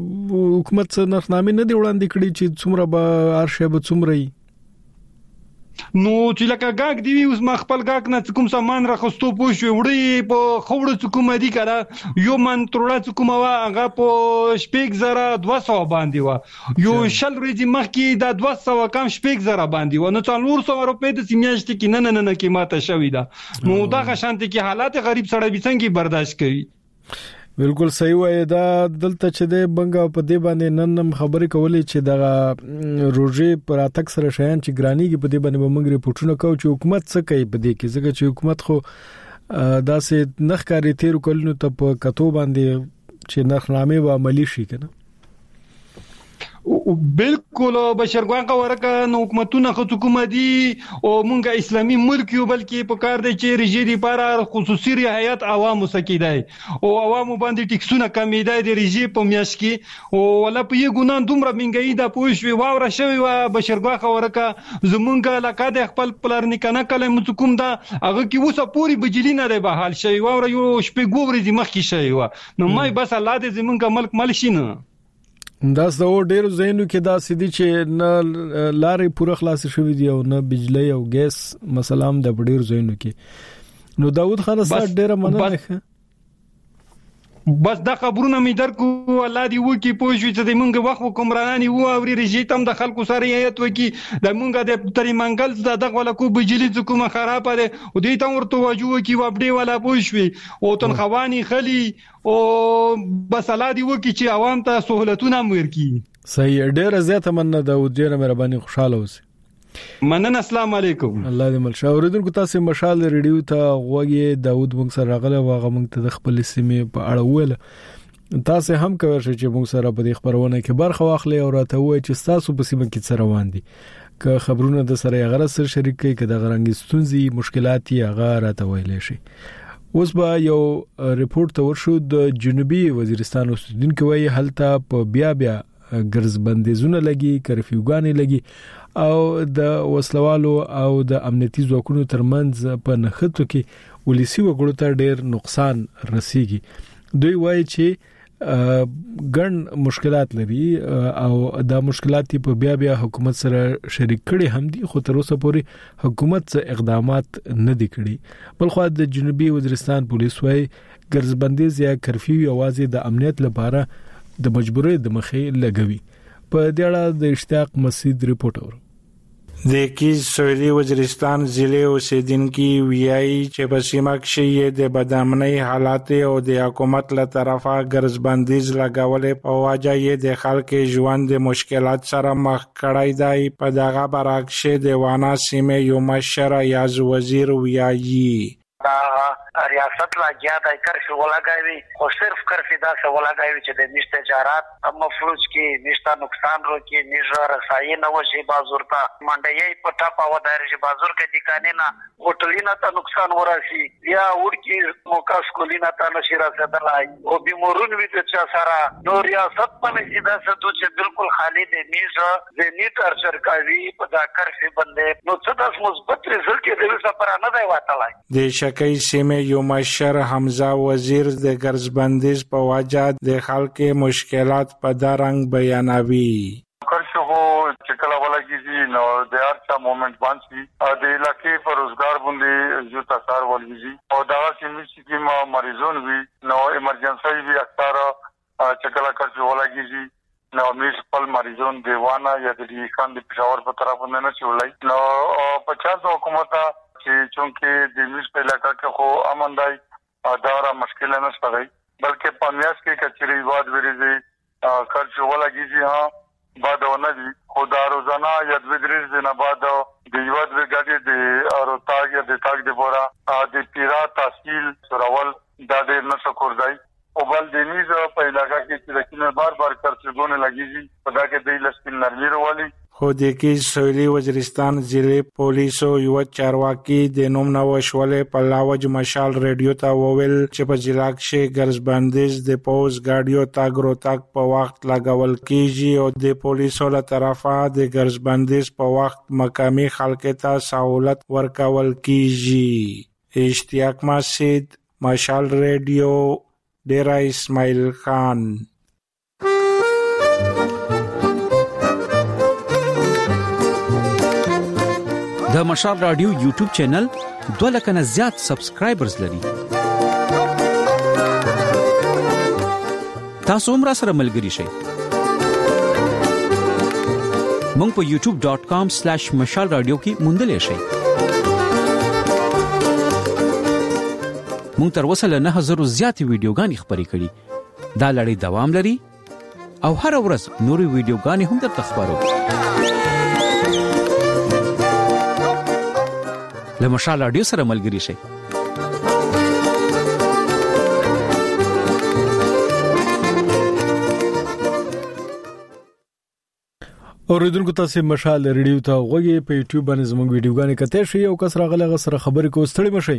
حکومت نرخنامې نه دی وړاندې کړي چې څومره به ارشه به څومره نو چې لکه غاګ دی اوس ما خپل غاګ نه کوم سامان راخستو پوه شو وړي په خوړو کوم دی کړه یو من تروړه کوم وا هغه په شپږ زره دوه سوه باندې و یو شل ورځې مخکې دا دوه سوه کم شپږ زره باندې و نو څلور سوه روپۍ د سیمیاشت کې نه نه نه کې ماته شوې ده نو دا غشانته کې حالات غریب سړی به څنګه برداشت کوي. بالکل صحیح وای دا دلته چې د بنګا په دی باندې نن خبرې کولې چې د روزي پر اتک سره شایان چې ګرانیږي په دی باندې بمنګ ریپورتونه کوي چې حکومت څه کوي په دی کې ځکه چې حکومت خو داسې نخکاری تیر کولنو ته په کتو باندې چې نخنامه و عملی شي کنه. بالکل بشرګوان ورکه نو حکومتونه حکومتي او مونږه اسلامي ملک یو بلکې په کار دی چې رژیدي لپاره خصوصي رعایت عوامو سکیدای او عوامو باندې ټیکسونه کمیدای د رژی په میاش کې او ولا په یو ګنان دومره منګي دا پوښوي واوره شوی و بشرګوان ورکه زمونږه لکه د خپل پلار نکنه کله مڅکوم دا هغه کې وسه پوری بجلی نه دی بحال شوی واوره یو شپې ګورې مخکې شوی و نو مې بس الله دې زمونږه ملک مل شي نه. دا زو ډېر زینو کې دا سدي چې نه لارې پوره خلاص شوې دي او نه بجلی او ګیس مسالم د ډېر زینو کې نو داوود خان سره ډېر مننه. بس دا خبرونه مې درکو الله دی وکي پوښوي چې د مونږ وخت حکمرانانی وو او ریجی تم د خلکو سره یې وکي د مونږ د تری منګل د دغه ولا کو بجلی حکومت خراب ده او دې ته ورته واجو کی وابډي ولا پوښوي او تنخوانی خلی او بس الله دی وکي چې عوام ته سہولتونه ورکي. صحیح ډېر زیاته مننه دا ډېر مهرباني خوشاله اوسئ. مننه السلام علیکم. الله دې مل شاوردونکو تاسو مشال ریډیو ته غوږی داوود مونږ سره راغله واغه مونږ ته د خپل سیمه په اړه ویل تاسو هم کوئ چې مونږ سره په دې خبرونه کې برخه واخلئ او راته وایئ چې تاسو په سیمه کې څه روان دي که خبرونه د سره غره سره شریک کړئ که د غرنګ ستونزې مشکلات یې هغه راته ویلې شي. اوس به یو ریپورت ته ورشو د جنوبي وزیرستان اوسیدونکو وایي هلته په بیا بیا ګرځ بندیزونه لګي کرفیوګانی لګي او د وسلوالو او د امنیتي ځواکونو ترمنځ په نښتو کې ولسی وګړو ته ډېر نقصان رسیږي. دوی وایي چې ګڼ مشکلات لري او دا مشکلات په بیا بیا حکومت سره شریک کړي هم دي خو تر اوسه پورې حکومت څه اقدامات نه دي کړي. بل خو د جنوبي وزیرستان پولیس وایي ګرځ بندیز یا کرفیو یوازې د امنیت لپاره د مجبورۍ د مخې لګوي. په دې اړه د اشتیاق مسعود ریپورت اور د کیز سویلي وزیرستان ضلع اوسیدونکو ویایي چې په سیمه کې د بدامنۍ حالات او د حکومت له طرفه ګرځبندیز لګولې په وجه یې د خلکو ژوند د مشکلات سره مخ کړی دی. په دغه برعکس د وانا سیمه یو مشر یاز وزیر ویایي دا ریاست لا زیاده کرفی ولګاوي خو صرف کرفی دا څه ولګاوي چې د نشته تجارت مفلوج کې نشته نقصان رو کې نشه رسایي نه وشي بازورته منډي په ټاپا و دایره بازور کې د قانونا هوټلینا ته نقصان وراسي یا ورکی موکاس کولینا ته نشي رسیدلای او بیمورون وي چې سره نو ریاست په سیده څه چې بالکل خالی دی میزه د نیټ ارچرکاوي په دا کرفی باندې نو څه د مثبت رزلټ دی څه پر نه دی واتلای. د شکی سیمه یو مشر حمزه وزیر د ګرځبندیز په وجه د خلکو مشکلات په دارنګ بیانوي. کرشو هو چې کله ولګي نو د ارچا مومنت باندې د علاقې پر روزګار باندې یو تاثیر ولګي او دا چې چې مریضون وي نو ایمرجنسي وي اکثر چې کله کرشو ولګي نو موږ خپل مریضون دیوانه یا د خان د پېښور په طرف نه چولای نو پچاس حکومت چې چونکه د موږ په علاقې کې خو امن دی دا را مشکل نه شته بلکې پامیاس کې کچري واد ورېږي خرچ ولګي ها بعد ونه دي خدا روزانه یا د ودریز نه بعد د یو د ګاډي د اروتاګ یا د تاګ د بورا د پیرا تحصیل سرول د دې نشه کوردای او بل د نیزه په علاقې کې چې لکه بار بار خرچونه لګيږي په دا کې د لسکین نرمي وروالي. خو د کیز سویلي وزیرستان ضلع پولیسو یو چارواکي د نوم نو شولې په لاوج مشال ریډیو ته وویل چې په ضلع کې ګرځبندیز د پوز گاډیو تاګرو تاک په وخت لګول کیږي او د پولیسو له طرفه د ګرځبندیز په وخت مقامي خلکو ته سہولت ورکول کیږي. اشتیاق مسعود مشال ریډیو ډیرا اسماعیل خان. د مشال رادیو یوټیوب چینل دوه لکه نه زیات سبسکرایبرز لري. تاسو هم راسره ملګري شئ. مونږ په یوټیوب ډاٹ کام سلیش مشال رادیو کې موندلی شئ. مونږ تر اوسه له نه هزارو زیاتې ویډیوګانې خپرې کړي. دا لړۍ دوام لري او هر ورځ نورې ویډیوګانې هم درته خپرو. له مشال رادیو سره ملګري شئ. اوریدونکو تاسو مشال ریډیو ته غوږی په یوټیوب باندې زموږ ویډیوګانې کته شي او کس راغله سره خبرې کو ستړي مشي.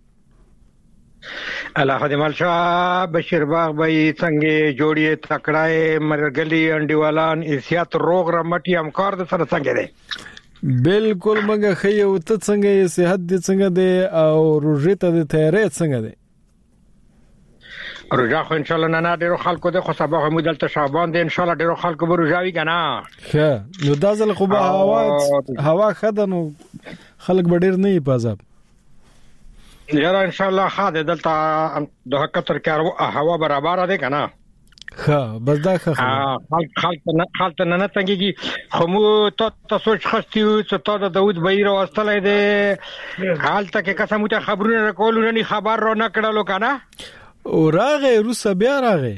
الله خدای مال شاه بشیر باغ بای څنګه جوړی تکړای مرګلی انډیوالان اسیات روغ رمټي امکار د سره څنګه دی؟ بالکل مګه خیو ته څنګه صحت دې څنګه دی او روزه ته د تیارې څنګه دی؟ روزه خو ان شاء الله نه ډیرو خلکو د خو سبا هم دلته شعبان دی ان شاء الله ډیرو خلکو به روزاوي کنه. ښه نو دازل خو به هوا هوا خدانو خلک به ډیر نه پازاب. یاره ان شاء الله خاطر دلته د هکتر کارو هوا برابر ده کنه. ښه بس دا ښه خلک خلک خلک نه نه څنګه خو مو ته تاسو خستیو چې ته د داوود بهیر واستلې ده حالت کې قسم ته خبرونه کولونه نه خبر را نه کړلو کنه. او راغه روسه بیا راغه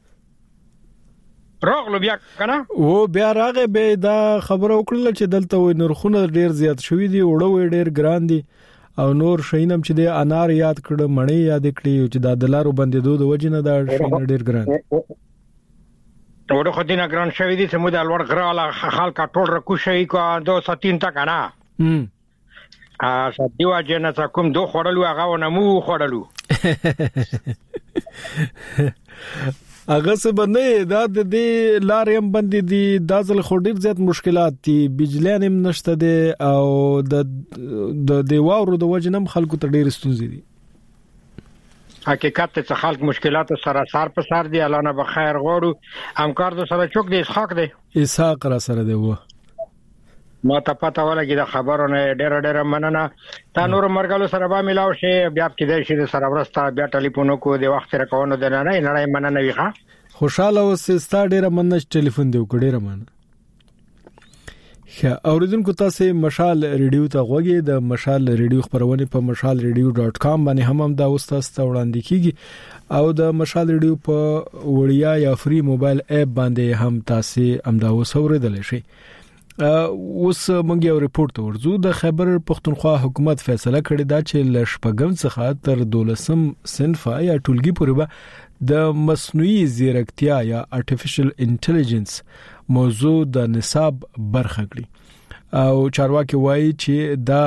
راغلو بیا کنه او بیا راغه به دا خبره وکړل چې دلته وې نرخونه ډیر زیات شوې دي وړو ډیر ګران دي او نور شینم چې د انار یاد کړه مړی یاد کړی چې د دلارو بندیدو د وجنه دا شین ډیر ګران وړو خو دینه ګران شوې دي چې مو د لوړ غراله خلک ټول رکو شي کو دوه ساتین تا کنه هم ا سدیو جنہ کوم دو خړلو هغه ونمو خړلو هغه څه باندې دا د دې لارې هم باندې دي دازل خورډیر زیات مشکلات دي بجلی هم نشته دي او د د دیوارو د وجنم خلکو ته ډیر ستونزې دي. حقیقت ته خلک مشکلات سره سر په سر دي. الله نه بخیر غوړو همکار د سره چوک دي اسحاق دي اسحاق را سره دی و ما ته پته ولګی د خبرونه ډېر ډېر مننه. تا نور مرګلو سره به ملاو شي بیا کې د شي سره ورسته بیا ټلیفون کو د وخت راکونه د نه نه نه مننه ویخه خوشاله اوسې ستا ډېر مننه ټلیفون دی وکړې رمانه. ښه اوریدونکو تاسو مشال ریډیو ته غوږی د مشال ریډیو خبرونه په مشال ریډیو ډاٹ کام باندې هم هم دا اوس تاسو ته وړاندې کیږي او د مشال ریډیو په وړیا یا فری موبایل اپ باندې هم تاسو هم دا اوس اوریدل شي. اوس موږ یو ریپورت ورزو د خیبر پختونخوا حکومت فیصله کړې ده چې لشپګم څخه تر دولسم صنف یا ټولګي پورې به د مصنوعي ځیرکتیا یا آرټیفیشل انټيليجنس موضوع د نصاب برخه کړي او چارواکي وایي چې دا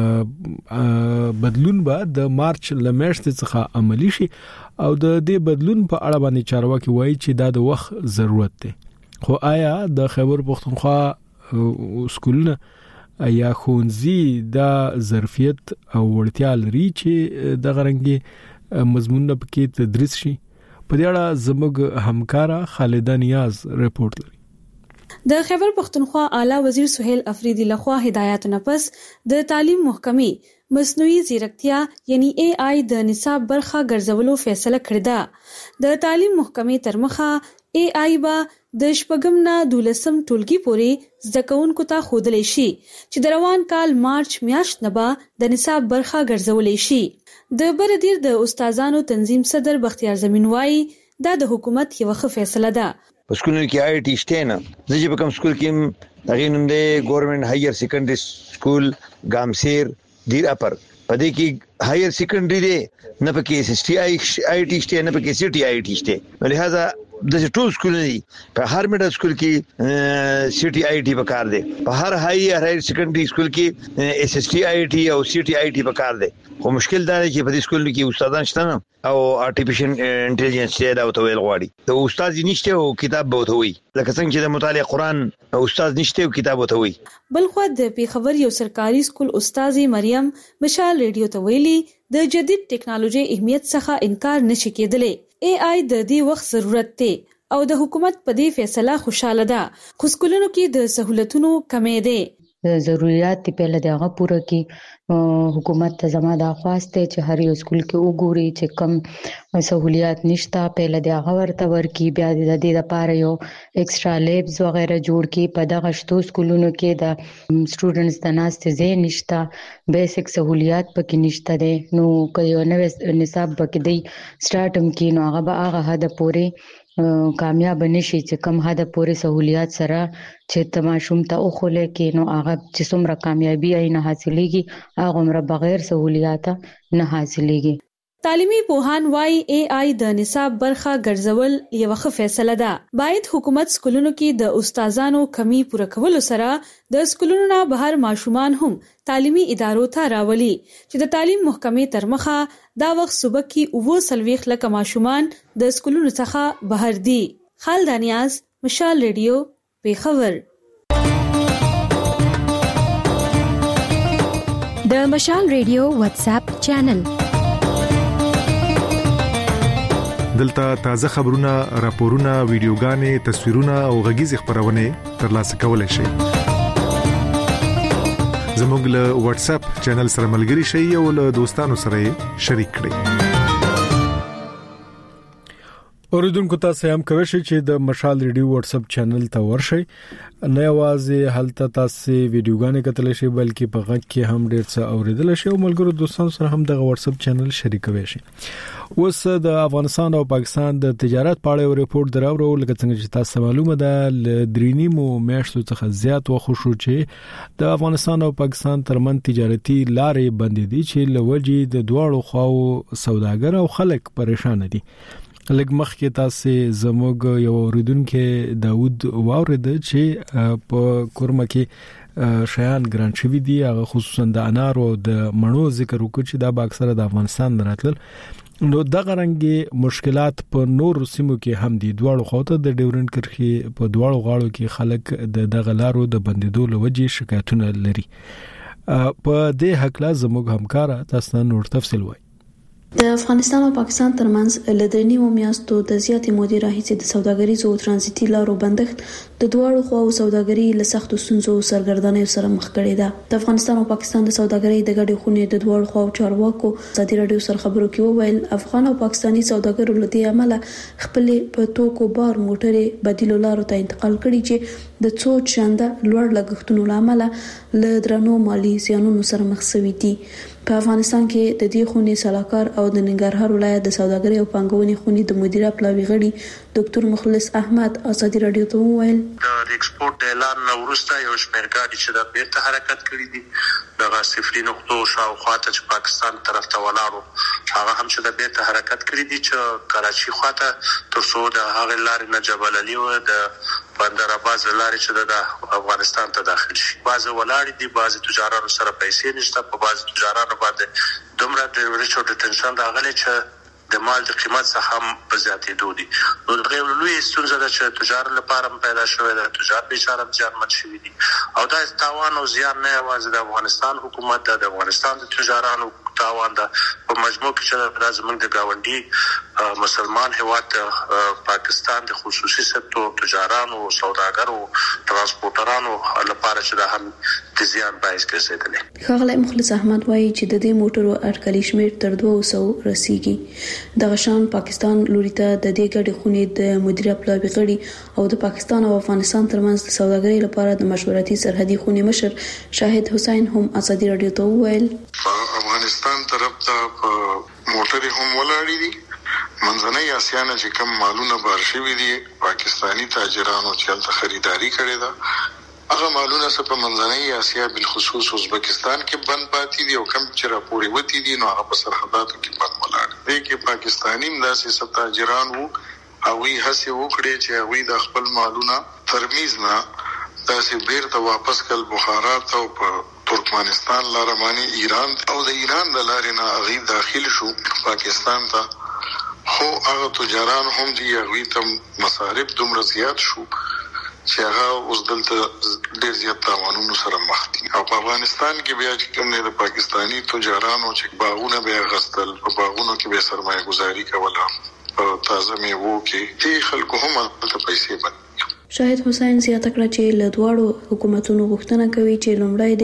بدلون به د مارچ لمړشت څخه عملی شي او د دې بدلون په اړه باندې چارواکي وایي چې دا د وخت ضرورت دی. خو آیا د خیبر پختونخوا سکولونه یا خونځي دا ظرفیت او وړتیا لري چې د غرنګي مضمون په کې تدریس شي؟ په دې اړه زموږ همکارا خالده نیاز ریپورت لري. د خیبر پختونخوا اعلی وزیر سہیل افریدی لخوا هدایتونه پس د تعلیم محکمې مصنوعي ځیرکتیا یعنی اے آی د نصاب برخه ګرځولو فیصله کړې ده. د تعلیم محکمې تر مخه اے آی با د شپږم نه دولسم ټولګي پورې زده کوونکو ته ښودلی شي چې د روان کال مارچ میاشت نه به د نصاب برخه ګرځولی شي. د بردیر د استادانو تنظیم صدر بختیار زمین وایي دا د حکومت یوه ښه فیصله ده. په سکولونو کې آی ټي شته نه زه چې په کوم سکول کې هغې نوم دی ګورنمنټ هایر سیکنډري سکول ګامسیر دیر اپر په دې کې هایر سیکنډري دی نه پکې ایس ایس ټي آی ټي شته نه پکې سی ټي آی ټي شته لہذا د ټول سکول نه په هر میډل سکول کې سی ټي آی ټي پکار دی په هر هاي هایر سیکنډري سکول کې ایس ایس ټي آی ټي او سی ټي آی ټي پکار دی. خو مشکل دا دی چې په دې سکول کې استادان شته نه او آرټیفیشل انټيليجنس یې دا وتویل غواړي د استاد نشته او کتاب به وتوي لکه څنګه چې د مطالعه قرآن استاد نشته او کتاب وتوي. بلخو د پیښور یو سرکاري سکول استاذي مریم مشال ریډیو ته ویلي د جدید ټیکنالوژي اهمیت څخه انکار نشي کېدلی. اے آی د دې وخت ضرورت دی او د حکومت په دې فیصله خوشاله ده. خو سکولونو کې د سہولتونو کمی ده. ضرورت په لږه پوره کې حکومت ته زما د خواسته چې هر یو سکول کې وګوري چې کم سہولیات نشته په لږه ورته ورکی بیا د دې لپاره یو ایکسترا لیبز وغیرہ جوړ کی په دغه شتو سکولونو کې د سټوډنټس د ناستې ځای نشته بیسیک سہولیات پکې نشته دي نو کله نو نصاب پکې دی سٹارټم کې نو هغه به هغه حد پورې کامیاب نشي چې کم حد پورې سہولیات سره چې تماشوم ته اوخلې کې نو هغه چې څومره کامیابی یې نه حاصلېږي هغه عمر بغیر سہولیات نه حاصلېږي. تعلیمي پوهان وايي اي آی د نصاب برخه ګرځول یو ښه فیصله ده. باید حکومت سکولونو کې د استادانو کمی پوره کولو سره د سکولونو نه بهر ماشومان هم تعلیمي ادارو ته راولي چې د تعلیم محکمې تر مخه دا وخت صوبه کې اوه سلويخ لکه ماشومان د سکولونو څخه بهر دي. خالد نیاز، مشال ریډیو، پیښور. د مشال ریډیو واتس اپ چینل دلته تازه خبرونه، راپورونه، ویډیوګانې، تصویرونه او غږیز خبرونه ترلاسه کولای شئ. زموږ له واتس اپ چینل سره ملګري شئ او له دوستانو سره شریک کړئ. اوریدونکو تاسو هم کوئ چې د مشال ریډیو واتس اپ چینل ته ورشئ. نه یوازې هلته تاسو ویډیوګانې کتلی شئ بلکې په غږ کې هم ډیر څه اوریدل شئ او ملګرو دوستانو سره هم د واتس اپ چینل شریکوي شئ. اوس د افغانستان او پاکستان د تجارت په اړه یو ریپورت دراوړو لکه څنګه چې تاسو معلومه ده ل درینیمو میاشتو څخه زیات وخت شو چې د افغانستان او پاکستان ترمن تجارتي لارې بندې دي چې لوجې د دواړو خواو سوداګر او خلک پریشان دي. لږ مخکې تاسو زموږ یو اوریدونکو داوود واورید چې په کورمه کې شیان ګران شوی دي هغه خصوصا د انار او د مڼو ذکر وکړي چې دا با اکثره د افغانستان راتل. نو دغه رنګي مشکلات په نور سیمو کې هم دي. دواړو خواته د ډیورنډ کرښې په دواړو غاړو کې خلک د دغه لارو د بندیدو لوجې شکایتونه لري. په دې حق لا زموږ همکار تاسو نور تفصیل وایي. د افغانستان او پاکستان ترمنځ له درنیمو میاشتو د زیاتې مودې راهیسې د سوداګریزو او ترانزیتي لارو بندښت د دواړو خواو سوداګري له سختو ستونزو او سرګردانیو سره مخ کړې ده. د افغانستان او پاکستان د سوداګرۍ د ګډې خونې د دواړو خواو چارواکو ازادي رادیو سره خبرو کې وویل افغان او پاکستاني سوداګرو له دې عمله خپل په توکو بار موټرې بدیلو لارو ته انتقال کړي چې د څو چنده لوړ لګښتونو لامل له درنو مالی زیانونو سره مخ شوي دي. په افغانستان کې د دې خونې صلاحکار او د ننګرهار ولایت د سوداګرۍ او پانګونې خونې د مدیره پلاوي غړي ډاکټر مخلص احمد ازادي رادیو ته وویل د ایکسپورت اعلان وروسته یو شمېر ګاډي چې د بیرته حرکت کړي دي د صفري نقطو شاوخوا ته چې پاکستان طرف ته ولاړو هغه هم چې د بیرته حرکت کړي دي چې کراچي خواته تر څو د هغه لارې نه جبل علي او د بندر عباس لارې چې د افغانستان ته داخل شي. بعض ولاړې دي، بعض تجارانو سره پیسې نشته، په بعض تجارانو باندې دومره د ریچو ډیټنشن راغلي چې د مال د قیمت څخه هم په زیاتېدو دي. نو د غیر لوی ستونزه ده چې تجار لپاره پیدا شوې ده، تجار به اشاره ځانمن شوي دي او دا تاوان او زیان نه یوازې د افغانستان حکومت ده، د افغانستان د تجارانو تاوان ده، په مجموع کې چې د زموږ د گاونډي مسلمان هیواد پاکستان د خصوصي سکتور تجارانو او سوداګرو ترانسپورټرانو لپاره چې دا هم د زیان باعث ګرځیدل. ښاغلی مخلص احمد وایي چې د دې موټرو اټکلي شمېر تر دوه سوه رسیږي. دغه شان پاکستان لوري ته د دې ګډې خونې د مدیره پلاوي غړي او د پاکستان او افغانستان ترمنځ د سوداګرۍ لپاره د مشورتي سرحدي خونې مشر شاهد حسین هم ازادي رادیو ته وویل افغانستان طرف ته موټرې هم ولاړې دي. منځنۍ اسیا نه چې کم مالونه بار شوي دي پاکستانی تاجرانو چې هلته خریداري کړې ده هغه مالونه څه په منځنۍ اسیا بالخصوص ازبکستان کې بند پاتې دي او کم چې راپورې وتی دي نو هغه په سرحداتو کې بند ولاړ دي. کې پاکستانی مداسې تاجران وو هغوی هڅې وکړې چې هغوی د خپل مالونه ترمیز نه داسې بیرته واپس کړل بخارا ته او په ترکمنستان لاره باندې ایران او د ایران د لارې نه هغوی داخل شو پاکستان ته. خو هغه تجاران هم دي هغوی ته مصارف دومره زیات شو چې هغه اوس دلته ډېر زیات تاوانونو سره مخ دي او په افغانستان کې بیا چې کوم د پاکستانی تجارانو چې باغونه به غستل په باغونو کې به سرمایه گذاري کوله په تازه میوو کې دې خلکو هم هلته پیسې بند. شاهد حسین زیاته کړه چې له دواړو حکومتونو غوښتنه کوي چې لومړی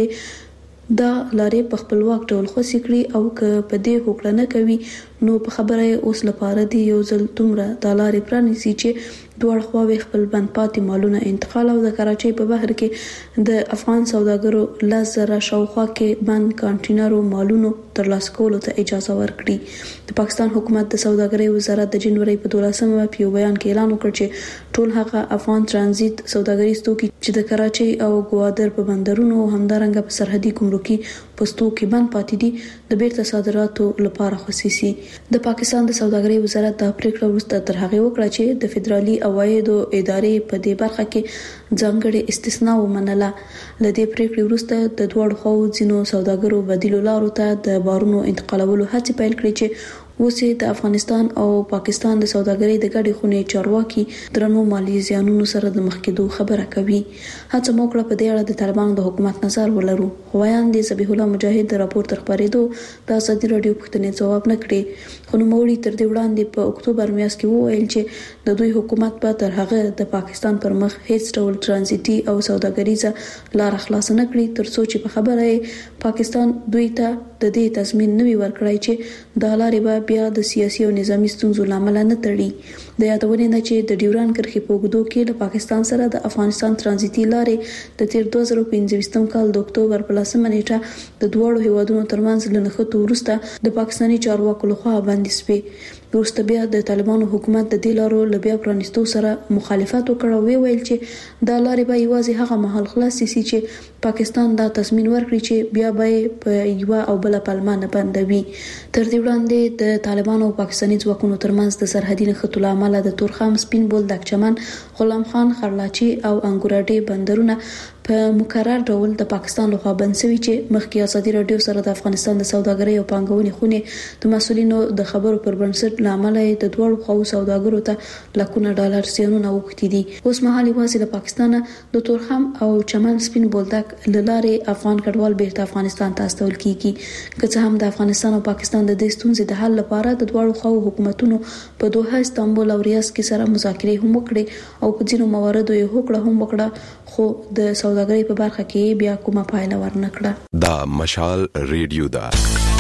د دا لارې په خپلواک ډول خوسي کړي او که په دې هوکړه نه کوي نو په خبره اوس لپاره دی یو ځل دومره د لارې پرانیسي چې دوړ خواوې خپل بند پاتې مالونه انتقال او د کراچۍ په بهر کې د افغان سوداګرو لس زره شاوخوا کې بند کانټینرو مالونو ترلاسه کولو ته اجازه ورکړي. د پاکستان حکومت د سوداګرۍ وزارت د جنوري په دولسمه په یو بیان کې اعلان وکړ چې ټول هغه افغان ترانزیت سوداګریز توکي چې د کراچۍ او ګوادر په بندرونو او همدارنګه په سرحدي ګمرکي پستو کې بند پاتې دي د بیرته صادراتو لپاره خصيصي. د پاکستان د سوداګرۍ وزارت د پریکړه وروسته تر هغه وکړه چې د فدرالي عوایدو ادارې په دې برخه کې ځانګړي استثناء ومنله. لدې پریکړې وروسته د دوړ خو ځینو سوداګرو بدیلو لارو ته د بارونو انتقالولو هڅې پیل کړې چې اوس د افغانستان او پاکستان د سوداګرۍ د ګډې خونې چارواکي درنو مالی زیانونو سره د مخ کېدو خبره کوي. هڅه موکړه په دې اړه د طالبانو د حکومت نظر ولرو. خوایان د ذبیح الله مجاهد د راپور تر خبرېدو د ازادي رادیو پوښتنې ځواب نه کړي خو نو موري تر دې وړاندې په اکتوبر میاشت کې وویل چې د دوی حکومت په تر هغه د پاکستان پر مخ هیڅ ډول ترانزیتي او سوداګریزه لار خلاص نه کړي تر څو چې په خبره پاکستان دوی ته د دې تضمین نوي ورکړای چې د لارې به بیا د سیاسي او نظامی ستونزو لامل نه تړي. د یادونې نه چې د ډیوران کرښې په اوږدو کې له پاکستان سره د افغانستان ترانزیتي لارې د تیر دوه زره پنځه کال د اکتوبر په لسمه نیټه د دوړو هیوادونو ترمنځ لنښتو وروسته د پاکستاني چارواکو لخوا بندي شوې. وروسته بیا د طالبانو حکومت د دې لارو له بیا پرانیستو سره مخالفت وکړ او ویل چې دا لارې به یوازې هغه مهال خلاص شي چې پاکستان دا تضمین ورکړي چې بیا به په یو او بل پلمه نه بندوي. تر دې وړاندې د طالبانو او پاکستاني ځواکونو ترمنځ د سرحدي نښتو لامل د تورخم، سپین بولدک چمن، غلام خان، خرلاچي او انګوراډي بندرونه په مکرر ډول د پاکستان لخوا بند شوي چې مخکې ازادي رادیو سره د افغانستان د سوداګرۍ او پانګونې خونې د مسولینو د خبرو پر بنسټ لامل د دوړو خو سوداګرو ته لکونه ډالر زیانونه وکړي دي. اوس مهال یوازې د پاکستان د تورخم او چمن، سپین بولدک لارې افغان کډوال بیرته افغانستان ته استول کیږي. که څه هم د افغانستان او پاکستان د دې ستونزې د حل لپاره د دوړو خو حکومتونو په دوحه، استانبول او ریاض کې سره مذاکرې هم وکړي او په ځینو مواردو یې هوکړه هم وکړه خو د سوداګرۍ په برخه کې بیا کومه پایله ورنکړه. دا مشال ریډیو دا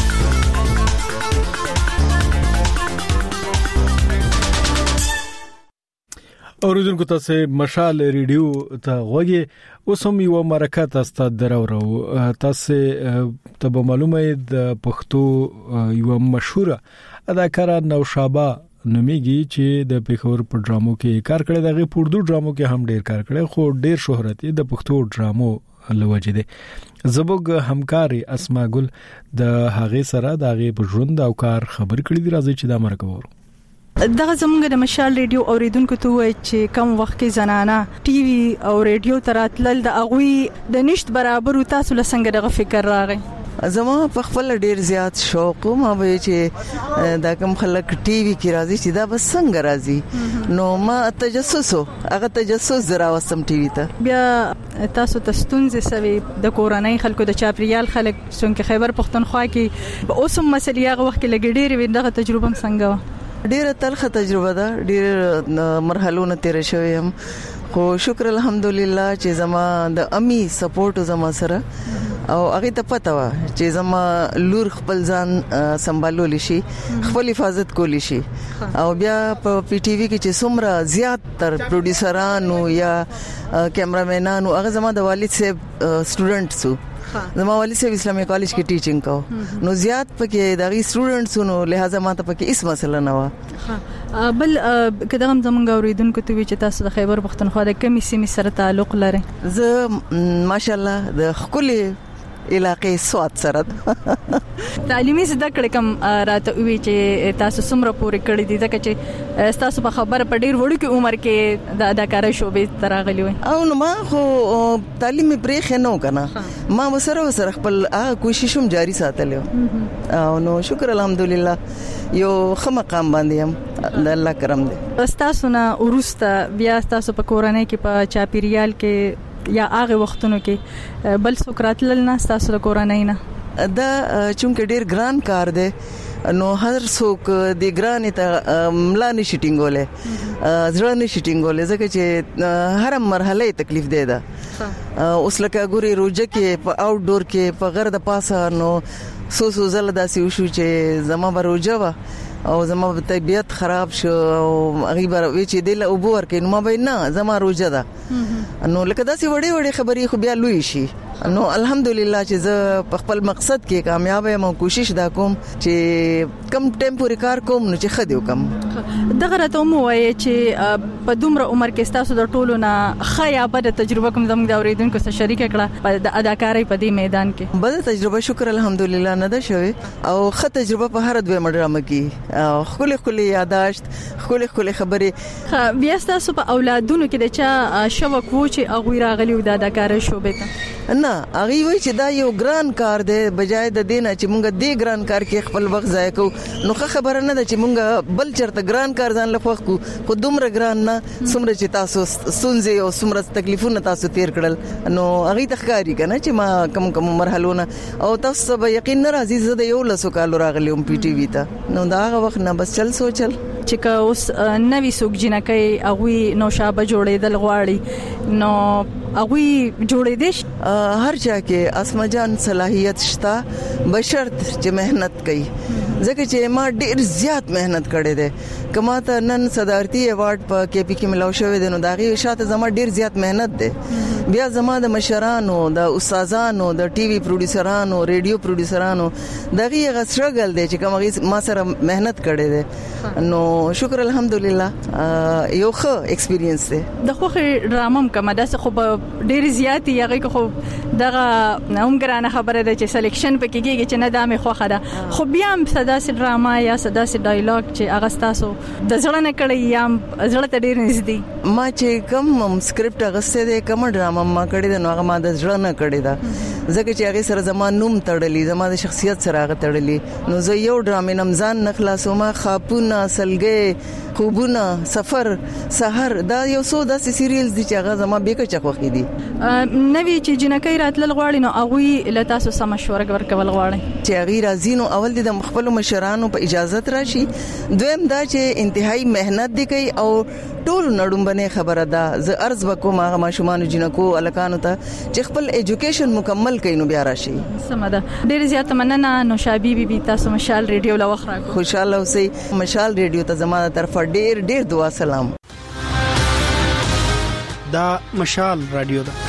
اوریدونکو تاسو مشال ریډیو ته غوږی اوس هم یو مرکه تاسو دراورو. تاسو ته معلومه د پښتو یو مشهوره اداکاره نوشابه نومیږي چې د پیښور په ډرامو کې کار کړی. دغه په اردو ډرامو کې هم ډیر کار کړی خو ډیر شهرت یې د پښتو ډرامو لوجه دي. زبوږ همکاري اسما ګل د هغه سره د هغه په ژوند او کار خبر کړی دی. راځي چې دا مرکه وورو. دغه زمونږ د مشال ریډیو اوریدونکو ته وایي چې کم وخت کې زنانه ټي وي او ریډیو تراتل د اغوي د نشټ برابر تاسو لسنګ دغه فکر راغی. زما په خپل ډیر زیات شوق ما به چې دا کوم خلک ټي وي کې راځي چې دا بس څنګه راځي نو ما تجسس هغه تجسس دراوسم ټي وي ته. بیا تاسو ته ستونزې سوي د کورنۍ خلکو د چاپریال خلک څنګه خیبر پختونخوا کې به اوسم مسلې هغه وخت کې لګډېر وي. دغه تجربه څنګه ډیره تلخه تجربه ده، ډیر مرحلو نه تیر شوی هم خو شکر الحمدلله چې زما د امي سپورټ زما سره او هغه ته پته و چې زما لور خپل ځان سمبالول شي، خپل حفاظت کولی شي. او بیا په پی ټی وی کې چې څومره زیات تر پروډوسرانو یا کیمرامینانو هغه زما د والد صاحب سټوډنټ سو. زما والد صاحب اسلامي کالج کې ټیچینګ کو نو زیات پکې دغه سټوډنټس نو لہذا ما ته پکې اس مسله نه و. بل کله هم زمونږ اوریدونکو ته وی چې تاسو د خیبر پختونخوا د کمی سیمې سره تعلق لرئ. زه ماشاءالله د خپل علاقې سواد سره تعلیمي زده کړې کوم راته وی چې تاسو څومره پورې کړې دي ځکه چې تاسو په خبره په ډیر وړو کې عمر کې د اداکارۍ شوبې تراغلی وي. او نو ما خو تعلیم پرې خنو کنه ما وسره وسره خپل کوشش هم جاری ساتلو او نو شکر الحمدلله یو خمقام باندې هم د الله کرم دی. تاسو نه ورسته بیا تاسو په کورنۍ کې په چاپیریال کې یا هغه وختونو کې بل سوکراتل نه تاسو د کورنۍ نه دا چونکه ډیر ګران کار دی نو هر څوک د ګران ته ملا نشي ټینګولې ځړ نشي ټینګولې ځکه چې هر مرحله تکلیف دی دا اوس لکه ګوري روزه کې په آوټ ډور کې په غر د پاسه نو سو سو زل داسې وشو چې زما بروجه وا او زما طبيعت خراب شو او غیبر وی چې دل او بور کې نو ما به نه زما روزه ده نو لکه داسې وړي وړي خبري خو بیا لوي شي نو الحمدلله چې زه په خپل مقصد کې کامیاب یم او کوشش دا کوم چې کم ټیمپوري کار کوم نو چې خدي وکم دغه راته مو وایي چې په دومره عمر کې تاسو د ټولو نه خیا بده تجربه کوم زموږ د اوریدونکو سره شریک کړه په اداکارۍ په دې میدان کې بده تجربه شکر الحمدلله نه ده شوی او ښه تجربه په هر دوه مډرامه کې خولي خولي یاداشت خولي خولي خبرې بیا تاسو په اولادونو کې د چا شوق وو چې اغوی راغلی د اداکارۍ شوبې ته نه هغه وی چې دا یو ګران کار دی بجای د دینه چې مونږ دې ګران کار کې خپل وخت ضایع کوو نو خبره نه ده چې مونږ بل چرته ګران کار ځان له وخت کو خو دومره ګران نه څومره چې تاسو سونځي او څومره تکلیفونه تاسو تیر کړل نو هغه تخکاری کنه چې ما کم کم مرحلونه او تاسو به یقین نه راځي زه د یو لسو کالو راغلی ام پی ټي وی ته نو دا هغه وخت نه بس چل سوچل چې اوس نوې سوق جنکې اغوي نوشابه جوړېدل غواړي نو اغوي جوړې دي هر چا کې اسما جان صلاحيت شته بشرط چې مهنت کوي ځکه چې ما ډیر زیات مهنت کړې ده کما ته نن صدارتي ایوارډ په کې پی کې ملاو شوې ده نو داغي شاته زما ډیر زیات مهنت ده بیا زما د مشرانو د استادانو د ټي وي پروډوسرانو ریډیو پروډوسرانو دغه غ سټرګل دی چې کوم ما سره مهنت کړې ده نو شکر الحمدلله یو ښه ایکسپیرینس دی د خوخه ډرامم کومه داسې خو ډیر زیات یغه خو دغه نوم ګرانه خبره ده چې سلیکشن پکې کېږي چې نه دامه خوخه ده خو بیا هم صداسې ډراما یا صداسې ډایلاګ چې هغه تاسو د ځړه نه کړی یا ځړه ته ډیر نږدې ما چې کوم سکرپټ غسته ده کوم ډراما ما کړی ده نو هغه ما د ځړه نه کړی ده ځکه چې هغه سره زما نوم تړلی زما د شخصیت سره هغه تړلی نو زه یو ډرامې نمزان نخلاصو ما خاپونه سلګې خوبونه سفر سحر دا یو څو داسې سیریلز دي چې هغه زما به کچ خوخې دي نوې چې جنکې راتل غواړي نو هغه له تاسو سم مشوره ورکول غواړي چې هغه راځي نو اول د خپل مشرانو په اجازه راشي دویم دا چې انتهایی مهنت دي کوي او ټول نړومبنه خبره ده زه عرض وکوم هغه ماشومان جنکو الکانو ته چې خپل ایجوکیشن مکمل کړي نو بیا راشي سمده ډیر زیات مننه نو شابي بي تاسو مشال ریډیو لا وخره خوشاله اوسئ مشال ریډیو ته زموږ طرف ډیر ډیر دعا سلام دا مشال رادیو ده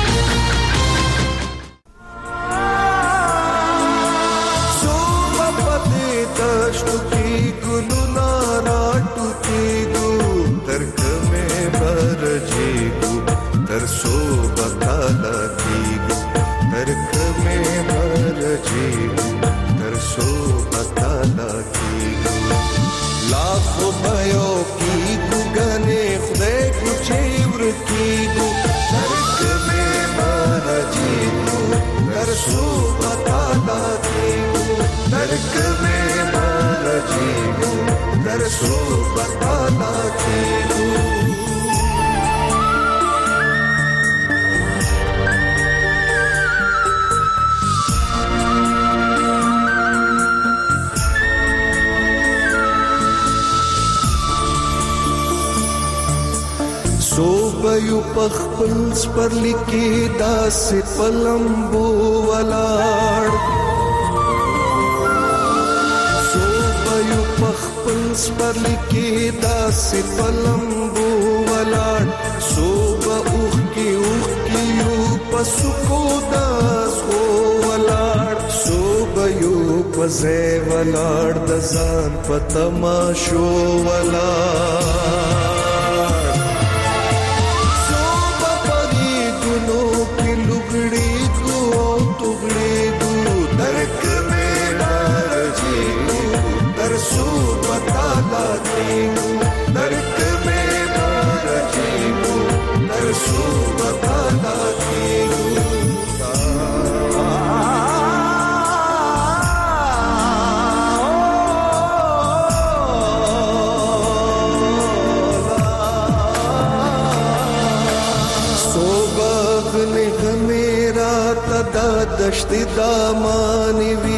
یو پخپل سپرلی کې داسې پلمبو ولاړ سو یو پخپل سپرلی کې داسې پلمبو ولاړ سو به اوخ کې اوخ کې یو پسکو داس خو ولاړ سو به یو پزې ولاړ د ځان په تماشو ولاړ دشت دامانی وی